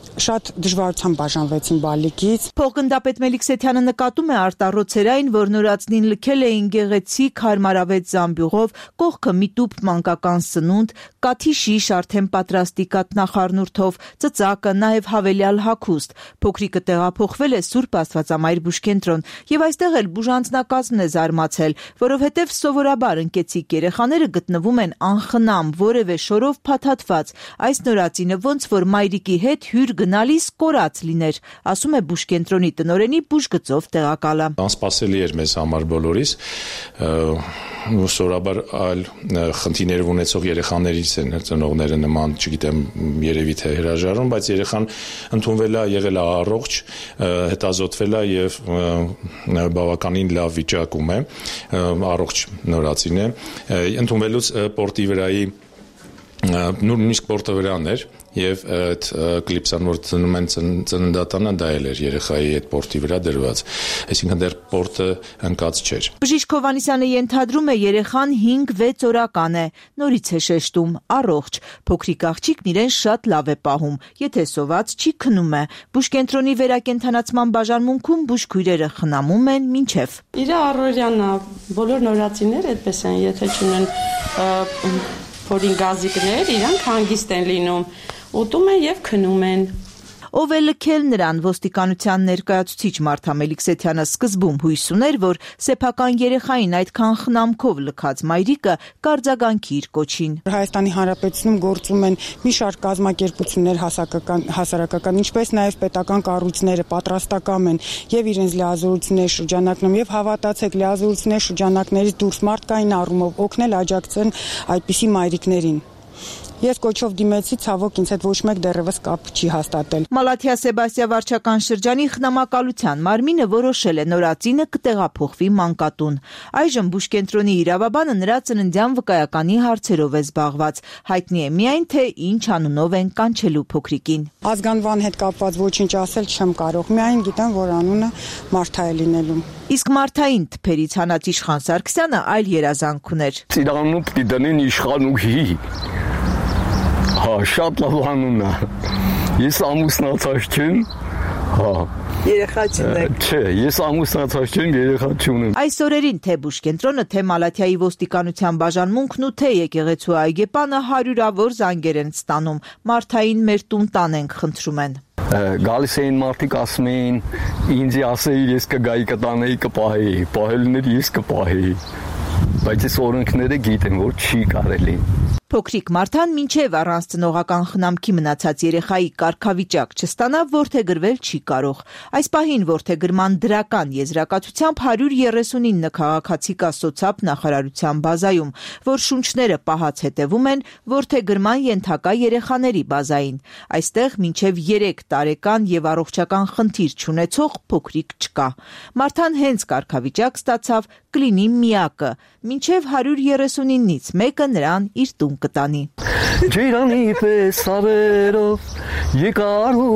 [SPEAKER 11] շատ դժվարությամբ բաժանվեցին բալիկից։
[SPEAKER 6] Փոխգնդապետ Մելիքսեթյանը նկատում է արտառոցերային, որ նորածնին լքել էին գեղեցիկ հարմարավետ զամբյուղով, կողքը միտուփ մանկական սնունդ, կաթի շիշ արդեն պատրաստի կաթնախառնուրդով, ծծակը, նաև հավելյալ հագուստ։ Փոքրիկը տեղափոխվել է Սուրբ Աստվածամայր բուժկենտրոն եւ այստեղ էլ բուժանձնակազմն է զարմացել, որովհետեւ սովորաբար ընկեցիկ երեխաները գտնվում են անխնամ, որևէ շորով փաթաթված։ Այս նորածինը ոնց որ մայրիկի հետ հյուր գնալիս կորած լիներ, ասում է բուժկենտրոնի տնօրենի բուժգծով տեղակալը։
[SPEAKER 3] Անսպասելի էր մեզ համար բոլորիս, սովորաբար այլ խնդիրներ ունեցող երեխաներից են ծնողները նման, չգիտեմ, երևի թե հրաժարում, բայց երեխան ընդունվել է, եղել է առողջ, հետազոտվել է եւ բավականին լավ վիճակում է, առողջ նորածին է, ընդունվելուց պորտի վրայի նույնիսկ պորտը վրան էր եւ այդ կլիպսան որ ծնում են ծննդատանը դա էլ էր երեխայի այդ պորտի վրա դրված, այսինքն դեռ պորտը ընկած չէր։
[SPEAKER 6] Բժիշկ Հովհաննիսյանը ենթադրում է երեխան 5-6 օրական է, նորից է շեշտում, առողջ, փոքրիկ աղջիկն իրեն շատ լավ է պահում, եթե սոված չի քնում է։ Բուժկենտրոնի վերակենդանացման բաժանմունքում բուժքույրերը խնամում են մինչև։
[SPEAKER 12] Իր առօրյան բոլոր նորածինները այդպես են, եթե չունեն փորին գազիկներ, իրանք հանգիստ են լինում, ուտում են եւ քնում են։
[SPEAKER 6] Ով է լքել նրան, ոստիկանության ներկայացուցիչ Մարթա Մելիքսեթյանը սկզբում հույս ուներ, որ սեփական երեխային այդքան խնամքով լքած մայրիկը կարձագանքի իր կոչին։
[SPEAKER 11] Հայաստանի Հանրապետությունում գործում են մի շարք կազմակերպություններ հասարակական, ինչպես նաև պետական կառույցները պատրաստակամ են եւ իրենց լիազորությունների շրջանակներում եւ հավատացեք լիազորությունների շրջանակներից դուրս մարդկային առումով օգնել աջակցեն այդպիսի մայրիկներին։ Ես կոչով դիմեցի, ցավոք ինձ հետ ոչ մեկ դեռևս կապ չի հաստատել։
[SPEAKER 6] Մալաթիա Սեբաստիա վարչական շրջանի խնամակալության մարմինը որոշել է նորածինը կտեղափոխվի մանկատուն։ Այժմ բուժկենտրոնի իրավաբանը նրա ծննդյան վկայականի հարցերով է զբաղված։ Հայտնի է միայն թե ինչ անունով են կանչելու փոքրիկին։
[SPEAKER 11] Ազգանվան հետ կապված ոչինչ ասել չեմ կարող, միայն գիտեմ, որ անունը Մարթա է լինելու։
[SPEAKER 6] Իսկ Մարթային թփերից հանած Իշխան Սարգսյանը այլ երազանք ուներ։
[SPEAKER 10] Ծիրանում պիտի դնեն իշխանուհի։ Հա, շատ լավ անուն է։ Ես ամուսնացած չեմ, հա։
[SPEAKER 6] Երեխա չունեք։
[SPEAKER 10] Չէ, ես ամուսնացած չեմ, երեխա չունեմ։
[SPEAKER 6] Այս օրերին թե բուժկենտրոնը, թե Մալաթիայի ոստիկանության բաժանմունքն ու թե եկեղեցու այգեպանը հարյուրավոր զանգեր են ստանում։ Մարթային մեր տուն տանենք, խնդրում են։
[SPEAKER 10] Գալիս էին մարդիկ ասում էին, ինձ ասեի ես կգայի կտանեի կպահեի, պահելներ ես կպահեի, բայց ես օրենքները գիտեմ, որ չի կարելի։
[SPEAKER 6] Փոքրիկ Մարթան մինչև առանց ծնողական խնամքի մնացած երեխայի կարգավիճակ չստանա, որդեգրվել չի կարող։ Այս պահին որդեգրման դրական եզրակացությամբ 139 քաղաքացիքա սոցապ նախարարության բազայում, որ շունչները պահած հետևում են որդեգրման ենթակա երեխաների բազային։ Այստեղ մինչև 3 տարեկան եւ առողջական խնդիր չունեցող փոքրիկ չկա։ Մարթան հենց կարգավիճակ ստացավ, կլինի միակը, մինչև 139-ից մեկը նրան իր տուն կտանի։
[SPEAKER 10] Ջիրանի պես ավերով եկար ու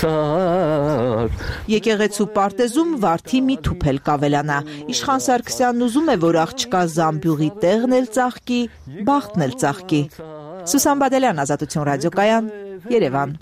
[SPEAKER 10] անցար։
[SPEAKER 6] Եկեղեցու պարտեզում վարդի մի թուփ էլ կավելանա։ Իշխան Սարգսյանն ուզում է, որ աղջկա զամբյուղի տեղն էլ ծաղկի, բախտն էլ ծաղկի։ Սուսան Բադելյան, Ազատություն ռադիոկայան, Երևան։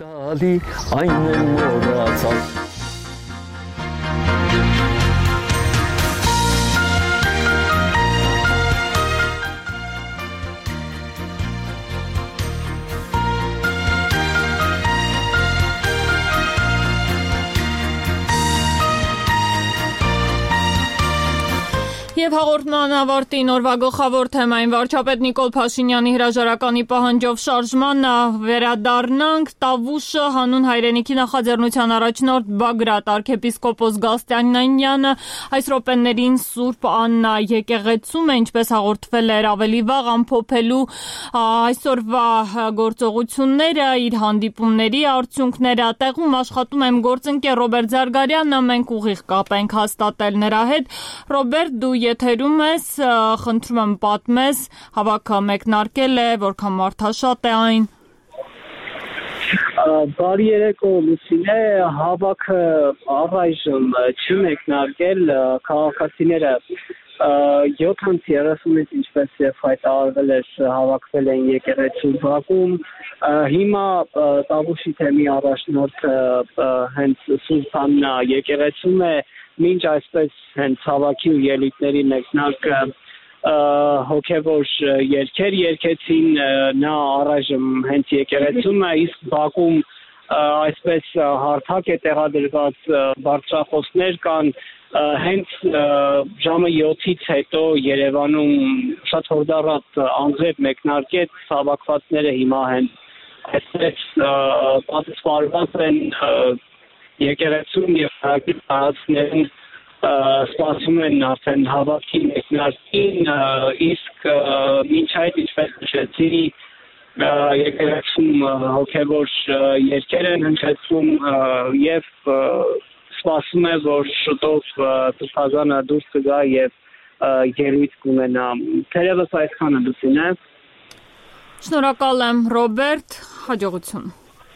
[SPEAKER 1] Եվ հաղորդման ավարտին օրվա գլխավոր թեմային վարչապետ Նիկոլ Փաշինյանի հրաժարականի պահանջով շարժման վերադառնանք։ Տավուշը հանուն հայրենիքի նախաձեռնության առաջնորդ Բագրատ arczepiskopos Գալստյանյանը այս րոպեներին Սուրբ Աննա եկեղեցում է, ինչպես հաղորդվել էր ավելի վաղ, ամփոփելու այսօրվա գործողությունները, իր հանդիպումների արդյունքները։ Տեղում աշխատում եմ գործընկեր Ռոբերտ Զարգարյանը, մենք ուղիղ կապ ենք հաստատել նրա հետ։ Ռոբերտ, դու եթերում ես, խնդրում եմ պատմես, հավաքը մեկնարկել է, որքան մարդաշատ է այն։
[SPEAKER 14] Բարի երեկո Լուսինե, հավաքը առայժմ չի մեկնարկել, քաղաքացիները 7-30-ից ինչպես եւ հայտարարվել էր հավաքվել են եկեղեցու բակում հիմա Տավուշի թեմի առաջնորդը հենց Սուրբ Աննա եկեղեցում է մինչ այսպես հենց հավաքի ու ելույթների մեկնարկը հոգևոր երգեր երկեցին նա առայժմ հենց եկեղեցում է իսկ բակում այսպես հարթակ է տեղադրված բարձրախոսներ կան հենց ժամը 7-ից հետո Երևանում շատ հորդառատ անձրև մեկնարկեց հավաքվածները հիմա հենց այսպես պատասխանված են եկեղեցում եւ տարածքներում սպասում են արդեն հավաքի մեկնարկին իսկ մինչ այդ ինչպես նշեցի եկեղեցում հոգևոր երգեր են հնչեցում եւ սպասում է որ շուտով Տուփազանը դուրս կգա եւ ելույթ կունենա թերևս այսքանը լուսինե
[SPEAKER 1] Շնորհակալ եմ Ռոբերտ հաջողություն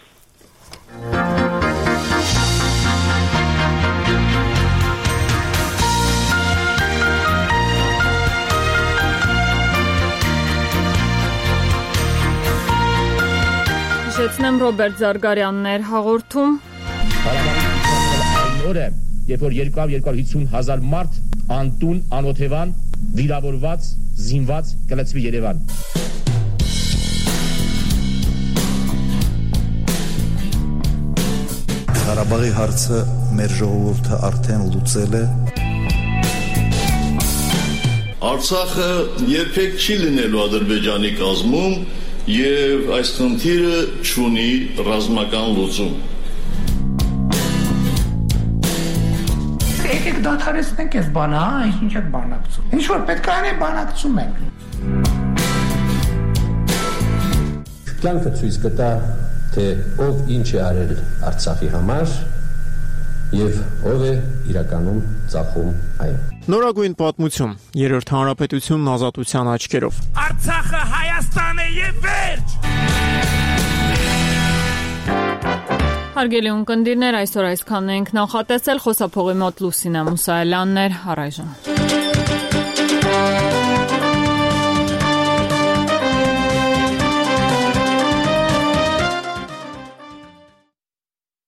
[SPEAKER 1] Հիշեցնեմ Ռոբերտ Զարգարյաններ հաղորդում
[SPEAKER 15] օրը երբ որ 250,000 մարդ անտուն անօթևան վիրավորված զինված կլցվի Երևան
[SPEAKER 16] Ղարաբաղի հարցը մեր ժողովուրդը արդեն լուծել է
[SPEAKER 17] Արցախը երբեք չի լինելու Ադրբեջանի կազմում եւ այս խնդիրը չունի ռազմական լուծում
[SPEAKER 18] Եկեք դադարեցնենք այս բանը, ինչ եք բանակցում։ Ինչ որ պետք է անենք, բանակցում ենք։
[SPEAKER 20] Կյանքը ցույց կտա, թե ով ինչ է արել Արցախի համար եւ ով է իրականում ծախում այն։
[SPEAKER 4] Նորագույն պատմություն, Երրորդ հանրապետությունն ազատության աչքերով։
[SPEAKER 18] Արցախը Հայաստան է եւ վերջ։
[SPEAKER 1] Հարգելի ունկնդիրներ, այսօր այսքանն ենք նախատեսել խոսափողի մոտ Լուսինե Մուսայելյանն էր, առայժմ։